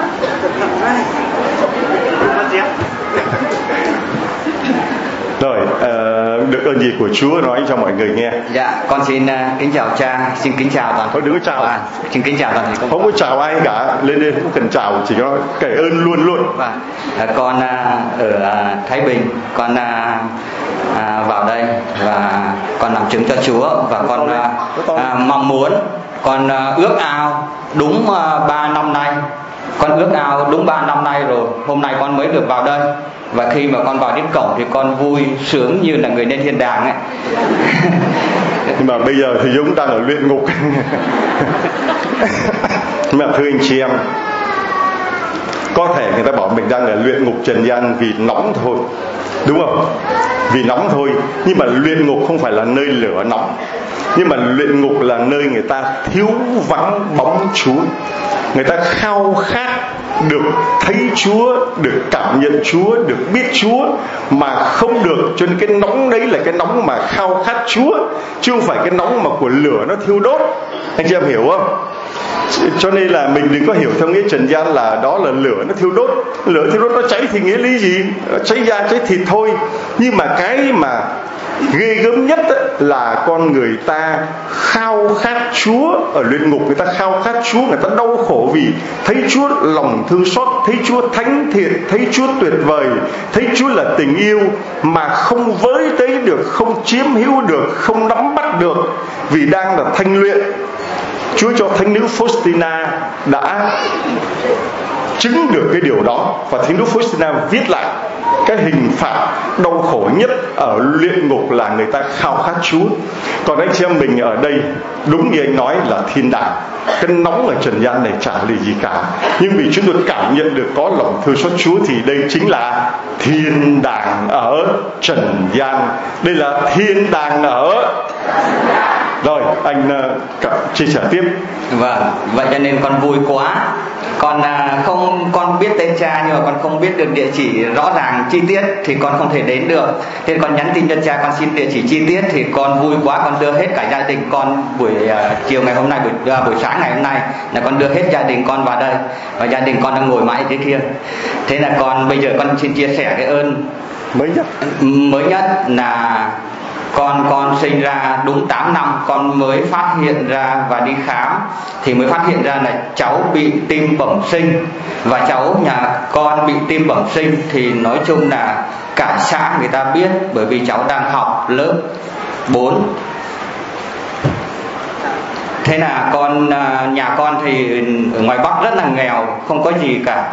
Rồi, uh, được ơn gì của Chúa nói cho mọi người nghe. Dạ, con xin uh, kính chào cha, xin kính chào toàn. Thôi đừng có chào. À, xin kính chào toàn thể công. Không có chào ai cả, lên đây không cần chào, chỉ có kể ơn luôn luôn. Và uh, con uh, ở uh, Thái Bình, con uh, uh, vào đây và con làm chứng cho Chúa, và con uh, uh, mong muốn, con uh, ước ao đúng uh, ba năm nay. Con ước ao đúng ba năm nay rồi, hôm nay con mới được vào đây. Và khi mà con vào đến cổng thì con vui sướng như là người lên thiên đàng ấy. Nhưng mà bây giờ thì Dũng đang ở luyện ngục. Nhưng mà thưa anh chị em, có thể người ta bảo mình đang ở luyện ngục trần gian vì nóng thôi, đúng không? Vì nóng thôi. Nhưng mà luyện ngục không phải là nơi lửa nóng, nhưng mà luyện ngục là nơi người ta thiếu vắng bóng Chúa. Người ta khao khát được thấy Chúa, được cảm nhận Chúa, được biết Chúa mà không được. Cho nên cái nóng đấy là cái nóng mà khao khát Chúa, chứ không phải cái nóng mà của lửa nó thiêu đốt. Anh chị em hiểu không? Cho nên là mình đừng có hiểu theo nghĩa trần gian là đó là lửa nó thiêu đốt. Lửa thiêu đốt nó cháy thì nghĩa lý gì? Cháy da cháy thịt thôi. Nhưng mà cái mà ghê gớm nhất là con người ta khao khát Chúa. Ở luyện ngục người ta khao khát Chúa, người ta đau khổ vì thấy Chúa lòng thương xót, thấy Chúa thánh thiện, thấy Chúa tuyệt vời, thấy Chúa là tình yêu mà không với tới được, không chiếm hữu được, không nắm bắt được, vì đang là thanh luyện. Chúa cho thánh nữ Faustina đã chứng được cái điều đó, và thánh nữ Faustina viết lại cái hình phạt đau khổ nhất ở luyện ngục là người ta khao khát Chúa. Còn anh chị em mình ở đây, đúng như anh nói là thiên đàng. Cái nóng ở trần gian này chả là gì cả, nhưng vì chúng tôi cảm nhận được có lòng thương xót Chúa thì đây chính là thiên đàng ở trần gian. Đây là thiên đàng ở. Rồi anh uh, chia sẻ tiếp. Vâng, vậy cho nên con vui quá. Con à, không con biết tên cha nhưng mà con không biết được địa chỉ rõ ràng chi tiết thì con không thể đến được. Thế con nhắn tin cho cha con xin địa chỉ chi tiết thì con vui quá, con đưa hết cả gia đình con buổi uh, chiều ngày hôm nay, buổi uh, buổi sáng ngày hôm nay là con đưa hết gia đình con vào đây, và gia đình con đang ngồi mãi thế kia. Thế là con bây giờ con xin chia sẻ cái ơn mới nhất mới nhất là con con sinh ra đúng tám năm con mới phát hiện ra và đi khám thì mới phát hiện ra là cháu bị tim bẩm sinh, và cháu nhà con bị tim bẩm sinh thì nói chung là cả xã người ta biết, bởi vì cháu đang học lớp bốn. Thế là con nhà con thì ở ngoài Bắc rất là nghèo, không có gì cả.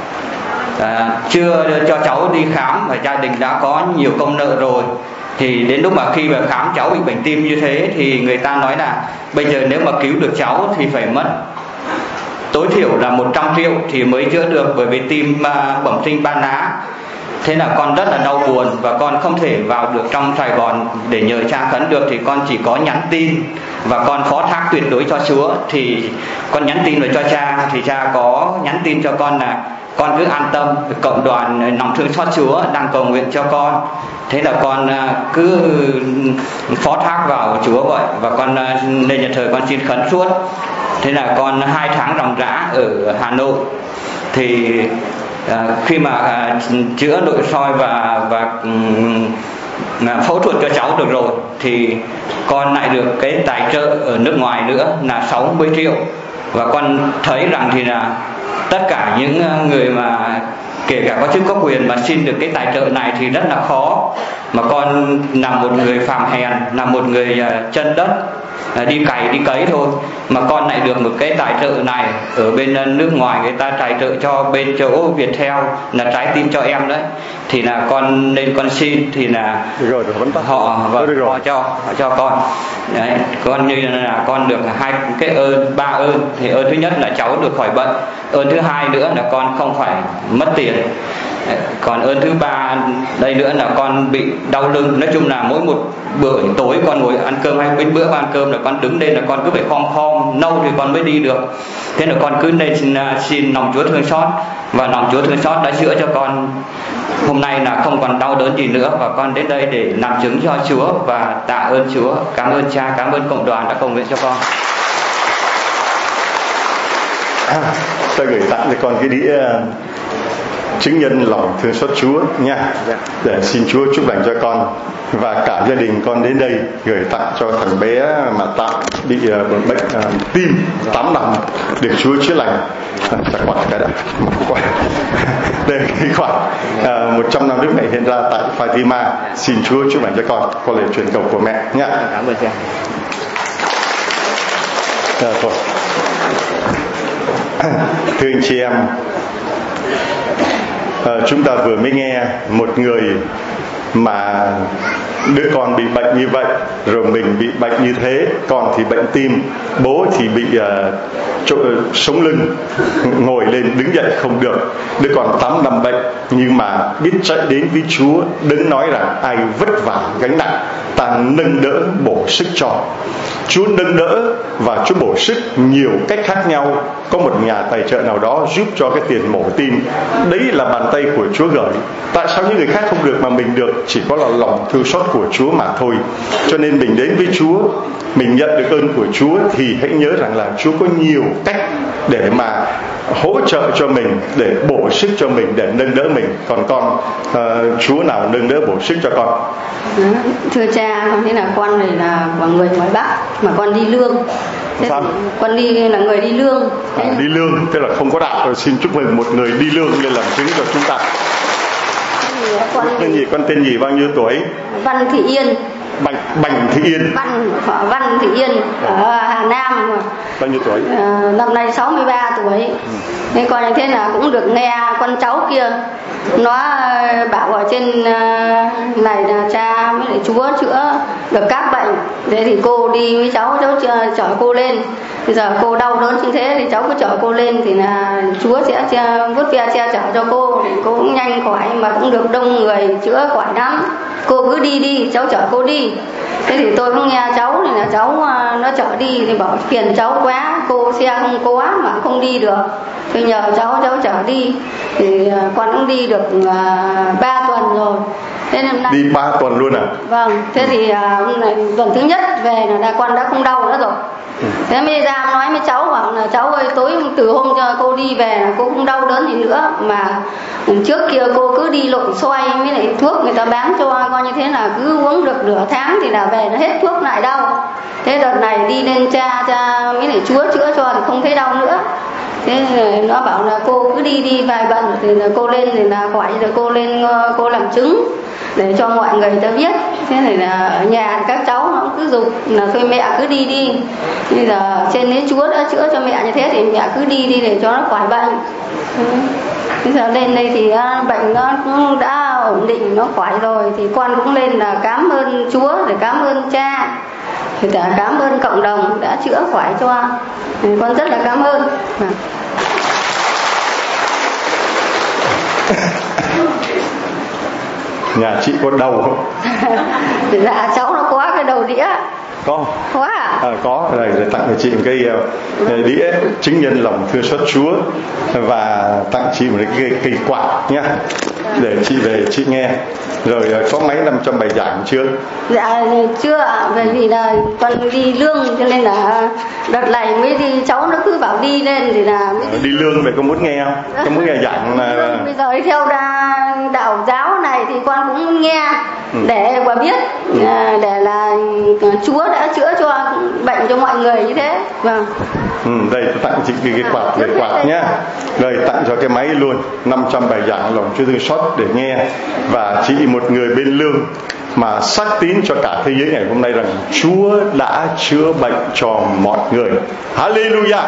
À, chưa cho cháu đi khám và gia đình đã có nhiều công nợ rồi. Thì đến lúc mà khi mà khám cháu bị bệnh tim như thế thì người ta nói là bây giờ nếu mà cứu được cháu thì phải mất tối thiểu là một trăm triệu thì mới chữa được, bởi vì tim uh, bẩm sinh ban lá. Thế là con rất là đau buồn và con không thể vào được trong Sài Gòn để nhờ cha khấn được, thì con chỉ có nhắn tin và con phó thác tuyệt đối cho Chúa. Thì con nhắn tin về cho cha thì cha có nhắn tin cho con là con cứ an tâm, cộng đoàn lòng thương xót Chúa đang cầu nguyện cho con. Thế là con cứ phó thác vào Chúa vậy, và con lên nhà thờ con xin khấn suốt. Thế là con hai tháng ròng rã ở Hà Nội. Thì à, khi mà à, chữa nội soi và và um, phẫu thuật cho cháu được rồi thì con lại được cái tài trợ ở nước ngoài nữa là sáu mươi triệu. Và con thấy rằng thì là tất cả những người mà kể cả có chức có quyền mà xin được cái tài trợ này thì rất là khó. Mà con là một người phàm hèn, là một người chân đất, đi cày đi cấy thôi, mà con lại được một cái tài trợ này ở bên nước ngoài. Người ta tài trợ cho bên chỗ Viettel là trái tim cho em đấy, thì là con nên con xin thì là rồi, rồi, họ và họ cho họ cho con đấy. Con như là con được hai cái ơn, ba ơn. Thì ơn thứ nhất là cháu được khỏi bệnh, ơn thứ hai nữa là con không phải mất tiền, còn ơn thứ ba đây nữa là con bị đau lưng. Nói chung là mỗi một bữa tối con ngồi ăn cơm hay bên bữa ăn cơm là con đứng lên là con cứ phải khom khom lâu thì con mới đi được. Thế là con cứ nên xin, xin lòng Chúa thương xót, và lòng Chúa thương xót đã chữa cho con hôm nay là không còn đau đớn gì nữa. Và con đến đây để làm chứng cho Chúa và tạ ơn Chúa. Cảm ơn cha, cảm ơn cộng đoàn đã cầu nguyện cho con. À, tôi gửi tặng cho con cái đĩa chứng nhân lòng thương xót Chúa nha, để xin Chúa chúc lành cho con và cả gia đình con đến đây gửi tặng cho thằng bé mà Tạo bị uh, bệnh uh, tim tám năm được Chúa chữa lành. Chắc quả cái đã đây cái khoản uh, một trăm năm Đức Mẹ hiện ra tại Fatima. Xin Chúa chúc lành cho con qua lời truyền cầu của mẹ nhé. Cảm ơn cha. À, thôi. Thưa anh chị em, à, chúng ta vừa mới nghe một người mà đứa con bị bệnh như vậy, rồi mình bị bệnh như thế, con thì bệnh tim, bố thì bị uh, chỗ, uh, sống lưng, ngồi lên đứng dậy không được, đứa con tám năm bệnh, nhưng mà biết chạy đến với Chúa, đừng nói rằng ai vất vả gánh nặng, ta nâng đỡ bổ sức cho. Chúa nâng đỡ và Chúa bổ sức nhiều cách khác nhau. Có một nhà tài trợ nào đó giúp cho cái tiền mổ tim, đấy là bàn tay của Chúa gửi. Tại sao những người khác không được mà mình được? Chỉ có là lòng thương xót của Chúa mà thôi. Cho nên mình đến với Chúa, mình nhận được ơn của Chúa, thì hãy nhớ rằng là Chúa có nhiều cách để mà hỗ trợ cho mình, để bổ sức cho mình, để nâng đỡ mình. Còn con, uh, Chúa nào nâng đỡ bổ sức cho con? Thưa cha, con thấy là con này là của người ngoài Bắc mà con đi lương. Thế con đi là người đi lương. À, đi lương tức là không có đạo. Rồi xin chúc mừng một người đi lương lên làm chứng cho chúng ta. Con tên gì? Con tên gì, bao nhiêu tuổi? Văn Thị Yên. Bành, Bành Thị Yên. Văn, Văn Thị Yên ở Hà Nam. Bao nhiêu tuổi? À, năm nay sáu mươi ba tuổi. Ừ. Thế coi như thế là cũng được nghe con cháu kia nó bảo ở trên này là cha với lại Chúa chữa được các bệnh. Thế thì cô đi với cháu, cháu chở cô lên. Bây giờ cô đau đớn như thế thì cháu cứ chở cô lên, thì là Chúa sẽ che, vuốt ve che chở cho cô, thì cô cũng nhanh khỏi, mà cũng được đông người chữa khỏi lắm. Cô cứ đi đi, cháu chở cô đi. Thế thì tôi cũng nghe cháu này là cháu nó chở đi thì bảo phiền cháu quá, cô xe không có mà không đi được. Tôi nhờ cháu cháu chở đi, thì con cũng đi được ba tuần rồi. Thế nên là... Đi ba tuần luôn à? Vâng. Thế thì uh, tuần thứ nhất về là con đã không đau nữa rồi. Ừ. Thế mới ra nói với cháu bảo là cháu ơi, tối từ hôm cho cô đi về là cô không đau đớn gì nữa, mà trước kia cô cứ đi lộn xoay với lại thuốc người ta bán cho, coi như thế là cứ uống được nửa tháng thì là về nó hết thuốc lại đau. Thế đợt này đi lên cha cha với lại Chúa chữa cho thì không thấy đau nữa. Thế nó bảo là cô cứ đi đi vài bận thì là cô lên thì là khỏi, rồi cô lên cô làm chứng để cho mọi người ta biết. Thế này là ở nhà các cháu nó cũng cứ giục là thôi mẹ cứ đi đi, bây giờ trên đấy Chúa đã chữa cho mẹ như thế thì mẹ cứ đi đi để cho nó khỏi bệnh. Bây giờ lên đây thì bệnh nó cũng đã ổn định, nó khỏi rồi, thì con cũng lên là cảm ơn Chúa, để cảm ơn cha, thì cảm ơn cộng đồng đã chữa khỏi cho, thì con rất là cảm ơn. Nhà chị có đầu không? Dạ cháu nó có cái đầu đĩa. Có. Có à? À, có. Rồi để tặng cho chị một cái uh, đĩa chứng nhân lòng thương xót Chúa, và tặng chị một cái cây, cây quạt nhá, để chị về chị nghe. Rồi uh, có mấy năm trong bài giảng chưa? Dạ chưa ạ, bởi vì là con đi lương cho nên là đợt này mới đi, cháu nó cứ bảo đi lên thì là mới đi. Đi lương về có muốn nghe không? Có muốn nghe giảng là... Bây giờ đi theo đa, đạo giáo này thì con cũng nghe, ừ. để mà biết, ừ. để là Chúa đã chữa cho bệnh cho mọi người như thế. Vâng. Ừ, đây tôi tặng chị cái, cái quạt, cái quạt nhá. Rồi tặng cho cái máy luôn, năm trăm bài giảng lòng Chúa thương xót để nghe. Và chị một người bên lương mà xác tín cho cả thế giới ngày hôm nay rằng Chúa đã chữa bệnh cho mọi người. Hallelujah.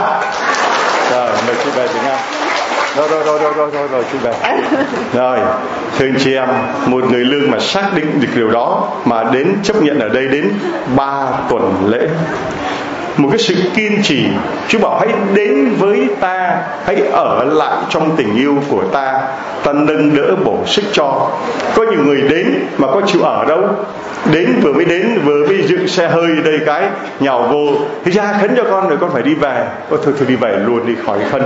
Rồi mời chị về Việt Nam. Rồi rồi rồi rồi rồi rồi, rồi chị về. Rồi thưa anh chị em, một người lương mà xác định được điều đó mà đến chấp nhận ở đây đến ba tuần lễ, một cái sự kiên trì. Chúa bảo hãy đến với ta, hãy ở lại trong tình yêu của ta, ta nâng đỡ bổ sức cho. Có nhiều người đến mà có chịu ở đâu. Đến vừa mới đến vừa mới dựng xe hơi đây cái nhào vô, thì ra khấn cho con rồi con phải đi về. Ôi thôi thôi đi về luôn đi, khỏi khấn.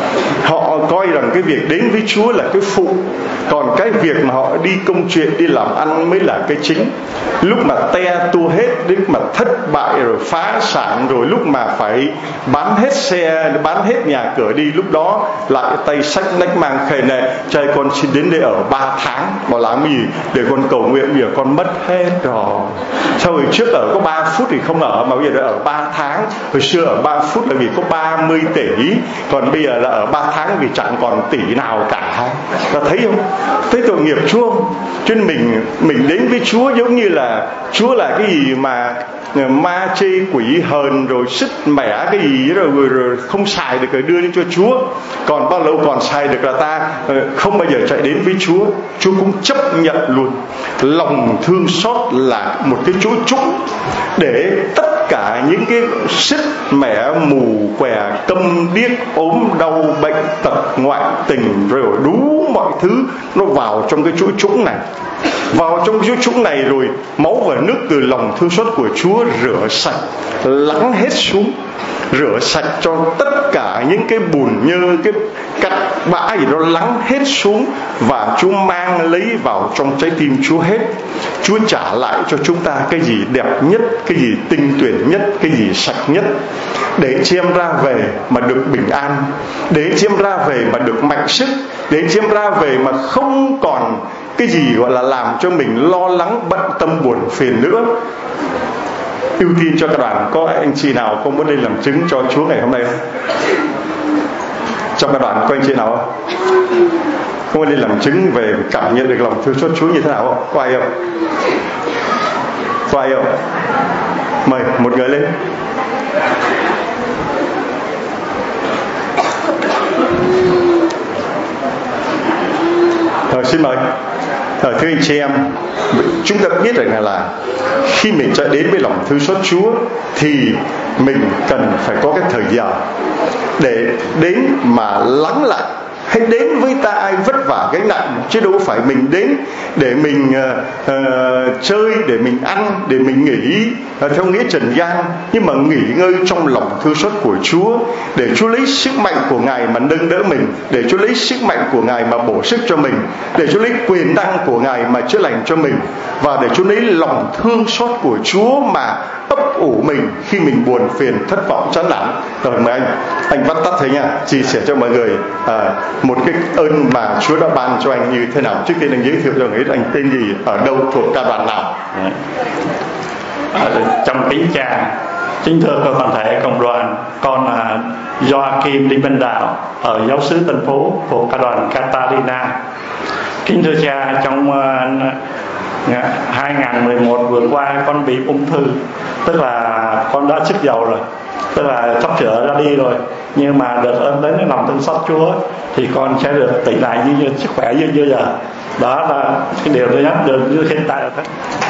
Họ coi rằng cái việc đến với Chúa là cái phụ, còn cái việc mà họ đi công chuyện, đi làm ăn mới là cái chính. Lúc mà te tua hết, đến mà thất bại rồi phá sản, rồi lúc mà phải bán hết xe, bán hết nhà cửa đi, lúc đó lại tay sách nách mang khề nệ, trai con xin đến đây ở ba tháng. Mà làm gì? Để con cầu nguyện, bây giờ con mất hết rồi. Sao hồi trước ở có ba phút thì không ở, mà bây giờ đã ở ba tháng. Hồi xưa ở ba phút là vì có ba mươi tỷ, còn bây giờ là ở ba tháng vì chẳng còn tỷ nào cả. Ta thấy không? Thấy tội nghiệp Chúa không? Cho nên mình mình đến với Chúa giống như là Chúa là cái gì mà ma chê quỷ hờn rồi sứt mẻ cái gì rồi, rồi, rồi không xài được rồi đưa đến cho Chúa. Còn bao lâu còn xài được là ta không bao giờ chạy đến với Chúa. Chúa cũng chấp nhận luôn. Lòng thương xót là một cái chỗ trũng để tất cả những cái sứt mẻ mù què, câm điếc, ốm đau, bệnh tật, ngoại tình rồi đủ mọi thứ nó vào trong cái chỗ trũng này. Vào trong chỗ trũng này rồi máu và nước từ lòng thương xót của Chúa rửa sạch, lắng hết xuống, rửa sạch cho tất cả những cái bùn nhơ, cái cặn bã gì đó lắng hết xuống, và Chúa mang lấy vào trong trái tim Chúa hết. Chúa trả lại cho chúng ta cái gì đẹp nhất, cái gì tinh tuyển nhất, cái gì sạch nhất, để chị em ra về mà được bình an, để chị em ra về mà được mạnh sức, để chị em ra về mà không còn cái gì gọi là làm cho mình lo lắng, bận tâm, buồn phiền nữa. Ưu tiên cho các đoàn. Có anh chị nào không muốn lên làm chứng cho Chúa ngày hôm nay không? Trong các đoàn có anh chị nào không? Không muốn lên làm chứng về cảm nhận được lòng thương xót Chúa như thế nào không? Có ai không? Có ai không? Mời một người lên. Rồi xin mời. Rồi, thưa anh chị em, chúng ta biết rằng là khi mình chạy đến với lòng thương xót Chúa thì mình cần phải có cái thời giờ để đến mà lắng lại. Hãy đến với ta ai vất vả gánh nặng, chứ đâu phải mình đến để mình uh, uh, chơi, để mình ăn, để mình nghỉ uh, theo nghĩa trần gian, nhưng mà nghỉ ngơi trong lòng thương xót của Chúa, để Chúa lấy sức mạnh của Ngài mà nâng đỡ mình, để Chúa lấy sức mạnh của Ngài mà bổ sức cho mình, để Chúa lấy quyền năng của Ngài mà chữa lành cho mình, và để Chúa lấy lòng thương xót của Chúa mà ấp ủ mình khi mình buồn phiền, thất vọng, chán nản. Rồi mời anh, anh vắt tắt thế nha, chia sẻ cho mọi người à, một cái ơn mà Chúa đã ban cho anh như thế nào. Trước tiên anh giới thiệu cho người anh tên gì, ở đâu, thuộc ca đoàn nào? À, trong kính cha, kính thưa các toàn thể cộng đoàn, con là Joachim Đinh Văn Đạo ở giáo xứ Tân Phú thuộc ca đoàn Catarina. Kính thưa cha, trong uh, hai không một một vừa qua con bị ung thư, tức là con đã sức dầu rồi, tức là sắp sửa ra đi rồi, nhưng mà được ơn đến cái lòng thương xót Chúa thì con sẽ được tỉnh lại như, như sức khỏe như bây giờ. Đó là cái điều tôi nhắc được như hiện tại là thế.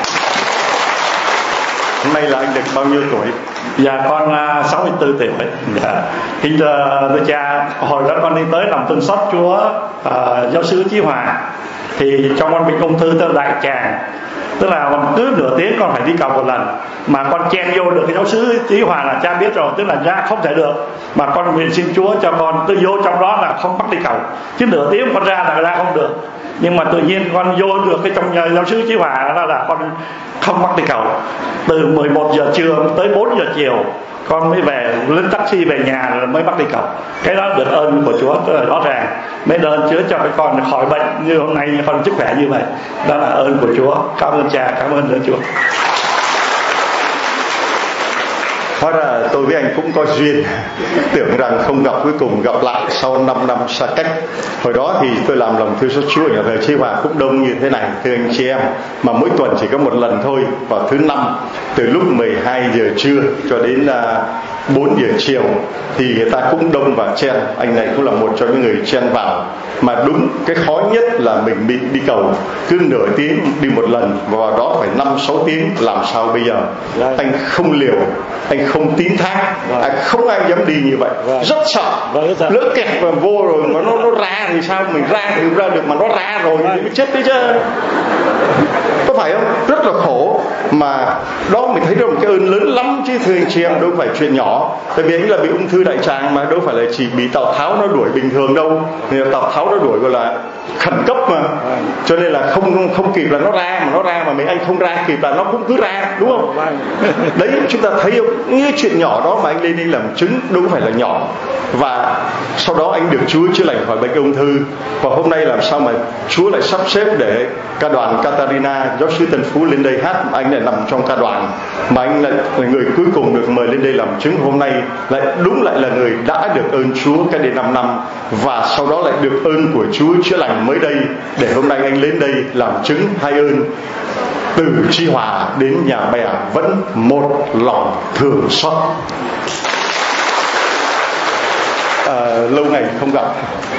Hôm nay là anh được bao nhiêu tuổi? Dạ con uh, sáu mươi tư tuổi. Dạ. Kính thưa thưa cha, hồi đó con đi tới lòng thương xót Chúa uh, giáo xứ Chí Hòa, thì trong con bị ung thư tới đại tràng, tức là cứ nửa tiếng con phải đi cầu một lần, mà con chen vô được cái giáo xứ Chí Hòa là cha biết rồi, tức là ra không thể được, mà con nguyện xin Chúa cho con tôi vô trong đó là không bắt đi cầu, chứ nửa tiếng con ra là ra không được. Nhưng mà tự nhiên con vô được cái trong giáo xứ Chí Hòa đó là con không bắt đi cầu. Từ mười một giờ trưa tới bốn giờ chiều con mới về, lên taxi về nhà rồi mới bắt đi cầu. Cái đó được ơn của Chúa, tức là rõ ràng mới ơn Chúa cho cái con khỏi bệnh như hôm nay, con sức khỏe như vậy. Đó là ơn của Chúa. Cảm ơn cha, cảm ơn Chúa. Hóa ra tôi với anh cũng có duyên. Tưởng rằng không gặp, cuối cùng gặp lại sau năm năm xa cách. Hồi đó thì tôi làm lòng thương xót Chúa ở nhà thờ Chí Hòa cũng đông như thế này, thưa anh chị em, mà mỗi tuần chỉ có một lần thôi, vào thứ năm từ lúc mười hai giờ trưa cho đến bốn giờ chiều thì người ta cũng đông và chen. Anh này cũng là một trong những người chen vào. Mà đúng cái khó nhất là mình bị đi cầu cứ nửa tiếng đi một lần, và vào đó phải năm sáu tiếng, làm sao bây giờ? Anh không liều, anh không tín thác, anh không ai dám đi như vậy, rất sợ. Lỡ kẹt vào vô rồi mà nó nó ra thì sao? Mình ra thì ra được, mà nó ra rồi thì mới chết đấy chứ, có phải không? Rất là khổ. Mà đó mình thấy đó một cái ơn lớn lắm chứ, thưa anh chị em, đâu phải chuyện nhỏ. Tại vì anh là bị ung thư đại tràng mà đâu phải là chỉ bị Tào Tháo nó đuổi bình thường đâu. Tào Tháo nó đuổi gọi là khẩn cấp mà, cho nên là không không kịp là nó ra, mà nó ra mà mấy anh không ra kịp là nó cũng cứ ra, đúng không? Đấy, chúng ta thấy không? Như chuyện nhỏ đó mà anh lên đi làm chứng đâu phải là nhỏ. Và sau đó anh được Chúa chữa lành khỏi bệnh ung thư. Và hôm nay làm sao mà Chúa lại sắp xếp để ca đoàn Catarina giáo xứ Tân Phú lên đây hát, anh lại nằm trong ca đoàn, mà anh lại là người cuối cùng được mời lên đây làm chứng. Hôm nay lại đúng lại là người đã được ơn Chúa cách đây năm năm, và sau đó lại được ơn của Chúa chữa lành mới đây, để hôm nay anh lên đây làm chứng hai ơn. từ Chí Hòa đến nhà bè vẫn một lòng thương xót. À, lâu ngày không gặp,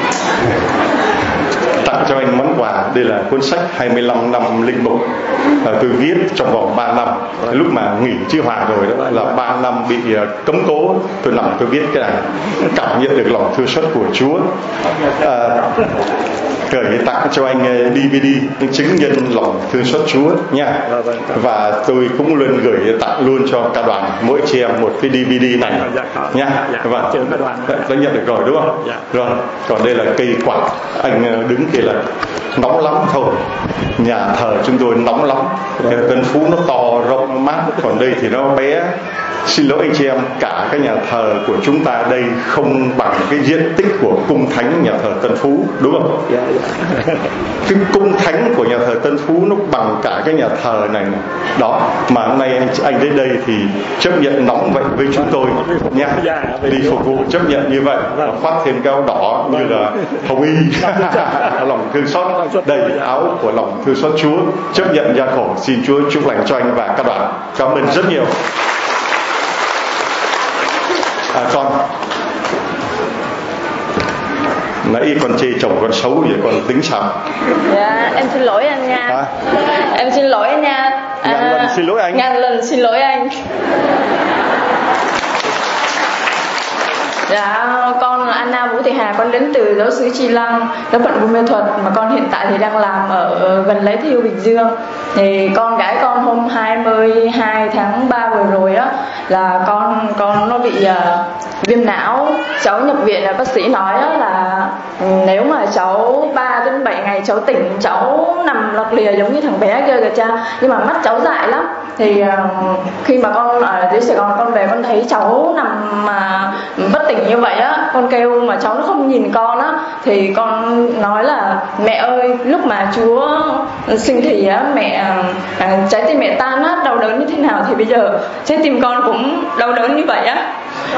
tặng cho anh món quà. Đây là cuốn sách hai mươi lăm năm linh mục, à, tôi viết trong vòng ba năm. Lúc mà nghỉ Chí Hòa rồi đó là ba năm bị cấm cố, tôi nằm tôi viết cái này, cảm nhận được lòng thương xót của Chúa. À, gửi tặng cho anh đê vê đê chứng nhân lòng thương xót Chúa nha. Và tôi cũng luôn gửi tặng luôn cho cả đoàn mỗi chị em một cái đê vê đê này nha. Và đã nhận được rồi đúng không? Rồi, còn đây là cây quạt, anh đứng kia là nóng lắm thôi. Nhà thờ chúng tôi nóng lắm, Tân Phú nó to rộng mát, còn đây thì nó bé. Xin lỗi anh chị em, cả cái nhà thờ của chúng ta đây không bằng cái diện tích của cung thánh nhà thờ Tân Phú, đúng không? Yeah, yeah. Cái cung thánh của nhà thờ Tân Phú nó bằng cả cái nhà thờ này, này. Đó, mà hôm nay anh, anh đến đây thì chấp nhận nóng vậy với chúng tôi nha. Đi phục vụ chấp nhận như vậy, khoác thêm cái áo đỏ như là hồng y, lòng thương xót, đầy áo của lòng thương xót Chúa, chấp nhận gian khổ. Xin Chúa chúc lành cho anh và các bạn. Cảm ơn rất nhiều. À, con nãy con chê chồng con xấu vậy con tính sao? Dạ em xin lỗi anh nha. À? Em xin lỗi anh nha. Ngàn à, lần xin lỗi anh. Ngàn lần xin lỗi anh. Dạ con là Anna Vũ Thị Hà, con đến từ giáo xứ Chi Lăng, giáo phận Buôn Mê Thuật, mà con hiện tại thì đang làm ở gần Lấy Thiêu, Bình Dương. Thì con gái con hôm hai mươi hai tháng ba vừa rồi á là con con nó bị uh, viêm não, cháu nhập viện là bác sĩ nói á, là nếu mà cháu ba đến bảy ngày cháu tỉnh, cháu nằm lọc lìa giống như thằng bé kia kìa cha, nhưng mà mắt cháu dại lắm. Thì uh, khi mà con ở dưới Sài Gòn con về con thấy cháu nằm mà bất tỉnh như vậy á, con kêu mà cháu nó không nhìn con á, thì con nói là mẹ ơi, lúc mà Chúa sinh thì á mẹ à, trái tim mẹ tan nát đau đớn như thế nào thì bây giờ trái tim con cũng đau đớn như vậy á.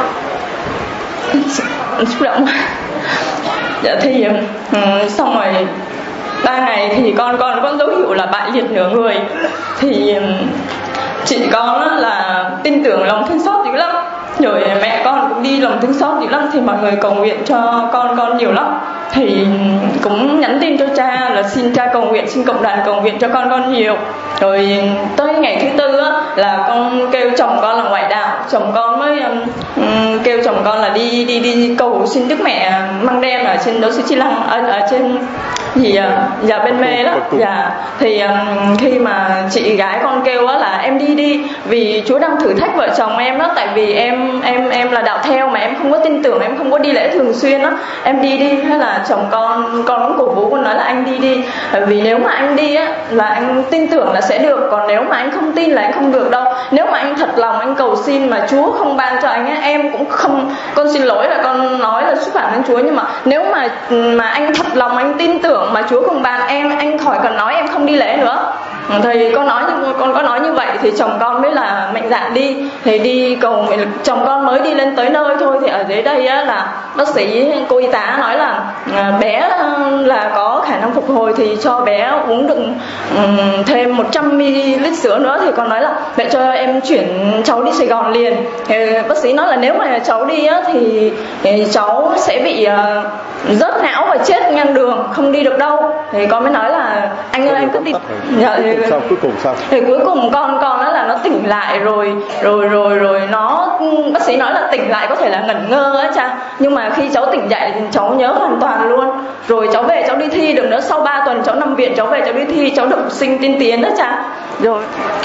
Xúc động. Dạ thì um, xong rồi ba ngày thì con con có dấu hiệu là bại liệt nửa người. Thì um, chị con á, là tin tưởng lòng thương xót dữ lắm, rồi mẹ con cũng đi lòng thương xót dữ lắm, thì mọi người cầu nguyện cho con con nhiều lắm. Thì cũng nhắn tin cho cha là xin cha cầu nguyện, xin cộng đoàn cầu nguyện cho con con nhiều. Rồi tới ngày thứ tư á, là con kêu chồng con là ngoại đạo, chồng con mới um, kêu chồng con là đi đi đi cầu xin Đức Mẹ Măng Đen ở trên Giáo xứ Chi Lăng, ở, ở trên gì dạ bên Mê đó. Dạ thì um, khi mà chị gái con kêu á là em đi đi, vì Chúa đang thử thách vợ chồng em đó, tại vì em em em là đạo theo mà em không có tin tưởng, em không có đi lễ thường xuyên á, em đi đi. Thế là chồng con con cũng cổ vũ con nói là anh đi đi, bởi vì nếu mà anh đi á là anh tin tưởng là sẽ được, còn nếu mà anh không tin là anh không được đâu. Nếu mà anh thật lòng anh cầu xin mà Chúa không ban cho anh á, em cũng không, con xin lỗi là con nói là xúc phạm đến Chúa, nhưng mà nếu mà mà anh thật lòng anh tin tưởng mà Chúa không ban em, anh khỏi cần nói em không đi lễ nữa. Thì con nói con có nói như vậy thì chồng con mới là mạnh dạn đi. Thì đi cầu nguyện, chồng con mới đi lên tới nơi thôi thì ở dưới đây á, là bác sĩ cô y tá nói là à, bé là có khả năng phục hồi thì cho bé uống được um, thêm một trăm mi li lít sữa nữa. Thì con nói là vậy cho em chuyển cháu đi Sài Gòn liền. Thì bác sĩ nói là nếu mà cháu đi á, thì, thì cháu sẽ bị uh, rớt não và chết ngang đường, không đi được đâu. Thì con mới nói là anh ơi anh cứ đi. Dạ, thì, sao cuối cùng sao? Thì cuối cùng con con đó là nó tỉnh lại rồi rồi rồi rồi nó bác sĩ nói là tỉnh lại có thể là ngẩn ngơ á cha, nhưng mà khi cháu tỉnh dậy thì cháu nhớ hoàn toàn luôn. Rồi cháu về cháu đi thi được nữa, sau ba tuần cháu nằm viện, cháu về cháu đi thi, cháu được sinh tiên tiến đó cha. Rồi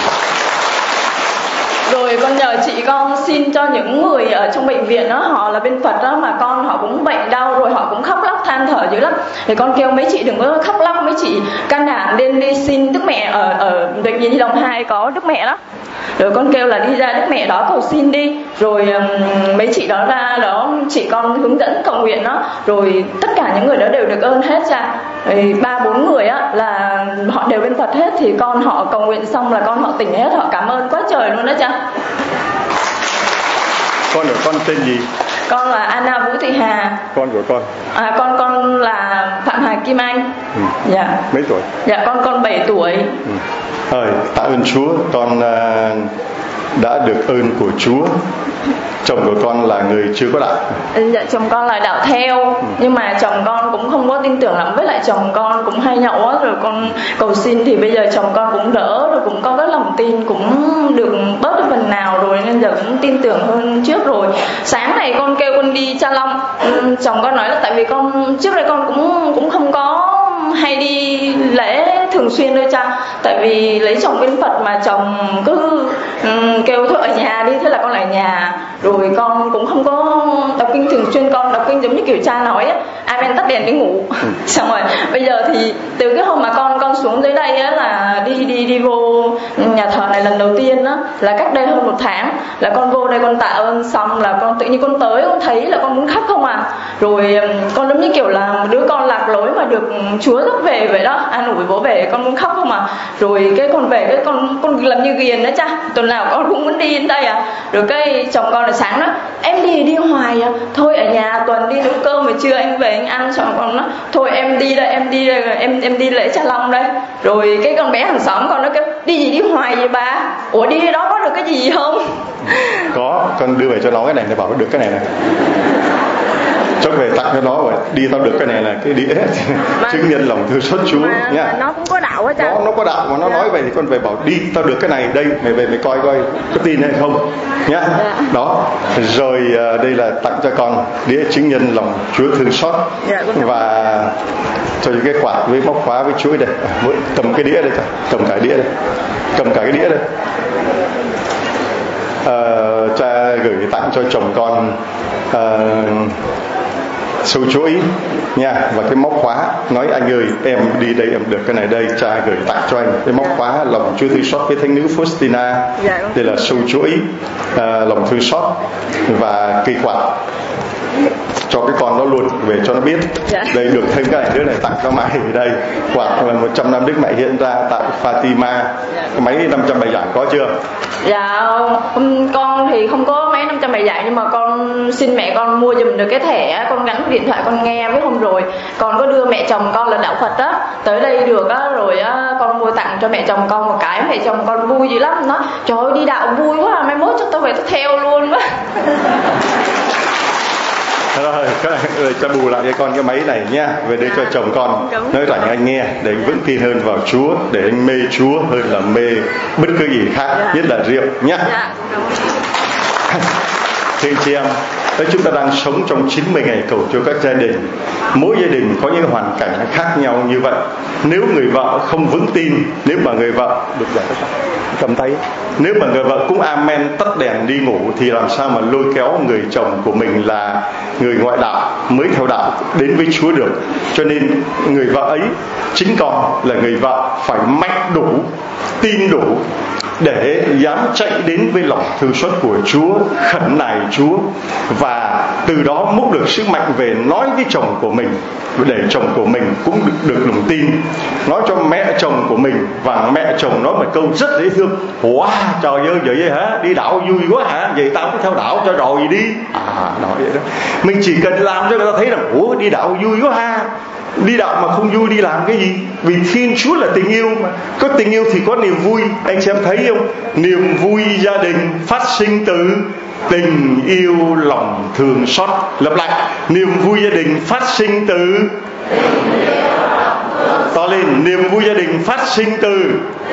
rồi con nhờ chị con xin cho những người ở trong bệnh viện đó, họ là bên Phật đó mà con họ cũng bệnh đau, rồi họ cũng khóc lóc than thở dữ lắm. Thì con kêu mấy chị đừng có khóc lóc, mấy chị can đảm lên đi xin Đức Mẹ ở ở bệnh viện Nhi Đồng hai có Đức Mẹ đó. Rồi con kêu là đi ra Đức Mẹ đó cầu xin đi. Rồi um, mấy chị đó ra đó, chị con hướng dẫn cầu nguyện đó. Rồi tất cả những người đó đều được ơn hết cha. Rồi ba bốn người á là họ đều bên Phật hết. Thì con họ cầu nguyện xong là con họ tỉnh hết, họ cảm ơn quá trời luôn đó cha. Con của con tên gì? Con là Anna Vũ Thị Hà. Con của con? À, con con là Phạm Hà Kim Anh. Ừ. Dạ. Mấy tuổi? Dạ con con bảy tuổi. Ừ. Ơi, tạ ơn Chúa, con à, đã được ơn của Chúa. Chồng của con là người chưa có đạo. Dạ, chồng con là đạo theo, ừ. nhưng mà chồng con cũng không có tin tưởng lắm, với lại chồng con cũng hay nhậu á, rồi con cầu xin thì bây giờ chồng con cũng đỡ, rồi cũng có cái lòng tin, cũng được bớt được phần nào rồi, nên giờ cũng tin tưởng hơn trước rồi. Sáng này con kêu con đi Cha Long, ừ, chồng con nói là tại vì con trước đây con cũng cũng không có hay đi lễ thường xuyên đâu cha, tại vì lấy chồng bên Phật mà chồng cứ um, kêu thôi ở nhà đi, thế là con ở nhà, rồi con cũng không có đọc kinh thường xuyên, con đọc kinh giống như kiểu cha nói á, ai bên tắt đèn đi ngủ. Xong rồi bây giờ thì từ cái hôm mà con con xuống dưới đây á, là đi đi đi vô nhà thờ này lần đầu tiên á, là cách đây hơn một tháng, là con vô đây con tạ ơn xong là con tự nhiên con tới con thấy là con muốn khóc không à, rồi con giống như kiểu là một đứa con lạc lối mà được Chúa dắt về vậy đó, an ủi bố về, con muốn khóc không à. Rồi cái con về cái con con làm như ghiền đó cha, tuần nào con cũng muốn đi đến đây à. Rồi cái chồng con là sáng đó em đi đi hoài à, thôi ở nhà tuần đi nấu cơm mà trưa anh về anh ăn. Chồng con nó thôi em đi đây em đi đây em em đi lễ Cha Long đây. Rồi cái con bé hàng xóm con nó kêu đi gì đi hoài vậy bà, ủa đi đó có được cái gì không? Có, con đưa về cho nó cái này để bảo nó được cái này này, chốt về tặng cho nó rồi đi tao được cái này là cái đĩa chứng nhân lòng thương xót Chúa nha. Nó cũng có đạo á cha. Nó nó có đạo mà nó dạ. nói về thì con về bảo đi tao được cái này đây, mày về mày coi coi có tin hay không nhá. Dạ. Đó rồi đây là tặng cho con đĩa chứng nhân lòng Chúa thương xót. Dạ, và cho những cái quạt với móc khóa với chuối đây, cầm cái đĩa đây, cầm cả đĩa đây, cầm cả cái đĩa đây. Uh, cha gửi tặng cho chồng con uh, sâu chuỗi nha, và cái móc khóa, nói anh ơi em đi đây em được cái này đây, cha gửi tặng cho anh cái móc khóa lòng Chúa thương xót với thánh nữ Faustina. Dạ, đây là sâu chuỗi uh, lòng thương xót và cây quạt cho cái con nó luôn về cho nó biết. Dạ. Đây được thêm cái này, đứa này tặng cho mày ở đây, quạt là một trăm năm Đức Mẹ hiện ra tại Fatima. Dạ. Cái máy năm trăm bài giảng có chưa? Dạ con thì không có mấy năm trăm bài giảng, nhưng mà con xin mẹ con mua giùm được cái thẻ, con gắn điện thoại con nghe. Với hôm rồi con có đưa mẹ chồng con là đạo Phật á tới đây được á, rồi á con mua tặng cho mẹ chồng con một cái, mẹ chồng con vui dữ lắm, nói trời ơi đi đạo vui quá à, mai mốt cho tao về tao theo luôn quá. Rồi, rồi cho bù lại cho con cái máy này nha, về đây cho chồng con nói rảnh anh nghe để anh vững tin hơn vào Chúa, để anh mê Chúa hơn là mê bất cứ gì khác, nhất là rượu nhá. Thưa chị em, đấy, chúng ta đang sống trong chín mươi ngày cầu cho các gia đình. Mỗi gia đình có những hoàn cảnh khác nhau như vậy. Nếu người vợ không vững tin, nếu mà người vợ được giải cầm tay, nếu mà người vợ cũng amen tắt đèn đi ngủ, thì làm sao mà lôi kéo người chồng của mình là người ngoại đạo mới theo đạo đến với Chúa được. Cho nên người vợ ấy, chính con là người vợ phải mạnh đủ, tin đủ để dám chạy đến với lòng thương xót của Chúa, khẩn nài Chúa, và từ đó múc được sức mạnh về nói với chồng của mình, để chồng của mình cũng được, được lòng tin. Nói cho mẹ chồng của mình, và mẹ chồng nói một câu rất dễ thương: wow, trời ơi vậy, vậy hả, đi đạo vui quá hả, vậy tao cũng theo đạo cho rồi đi. À, nói vậy đó. Mình chỉ cần làm cho người ta thấy rằng ủa đi đạo vui quá ha. Đi đạo mà không vui đi làm cái gì? Vì Thiên Chúa là tình yêu mà. Có tình yêu thì có niềm vui. Anh xem thấy không? Niềm vui gia đình phát sinh từ tình yêu lòng thương xót. Lặp lại, niềm vui gia đình phát sinh từ to lên, niềm vui gia đình phát sinh từ.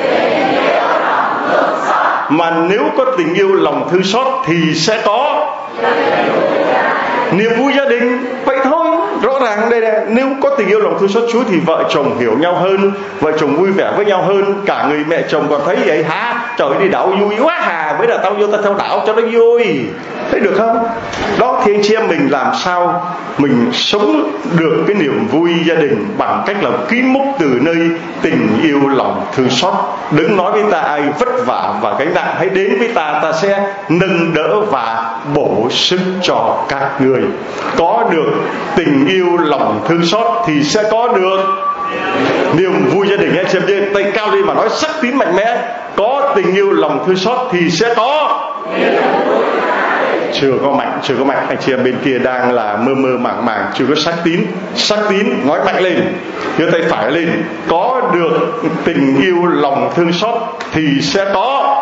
Mà nếu có tình yêu lòng thương xót thì sẽ có niềm vui gia đình. Vậy thôi, rõ ràng đây này, nếu có tình yêu lòng thương xót Chúa thì vợ chồng hiểu nhau hơn, vợ chồng vui vẻ với nhau hơn. Cả người mẹ chồng còn thấy vậy hả, trời đi đạo vui quá hà, với là tao vô tao theo đạo cho nó vui, thấy được không? Đó, thì anh chị em mình làm sao mình sống được cái niềm vui gia đình bằng cách là kín múc từ nơi tình yêu lòng thương xót. Đừng nói với ta ai vất vả và gánh nặng, hãy đến với ta, ta sẽ nâng đỡ và bổ sức cho các người. Có được tình yêu lòng thương xót thì sẽ có được niềm vui gia đình. Anh xem đi, tay cao đi mà nói sắc tín mạnh mẽ. Có tình yêu lòng thương xót thì sẽ có niềm vui gia đình. chưa có mạnh, chưa có mạnh. Anh chị em bên kia đang là mơ mơ màng màng, chưa có sắc tín. Sắc tín nói mạnh lên, giơ tay phải lên. Có được tình yêu lòng thương xót thì sẽ có.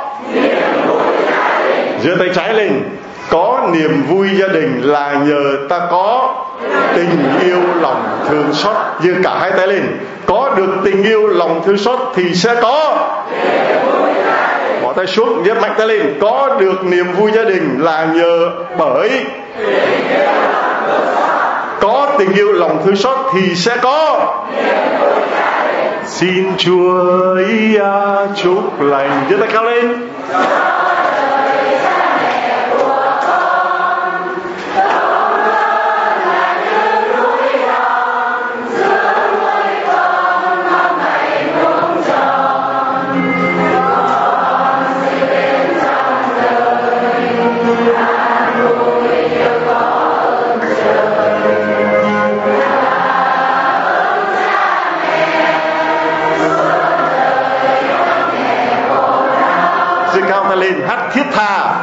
Giơ tay trái lên. Có niềm vui gia đình là nhờ ta có tình yêu lòng thương xót. Giơ cả hai tay lên. Có được tình yêu lòng thương xót thì sẽ có. Bỏ tay xuống, giơ mạnh tay lên. Có được niềm vui gia đình là nhờ bởi có tình yêu lòng thương xót thì sẽ có. Xin Chúa ý chúc lành. Giơ tay cao lên. Lên hát thiết tha.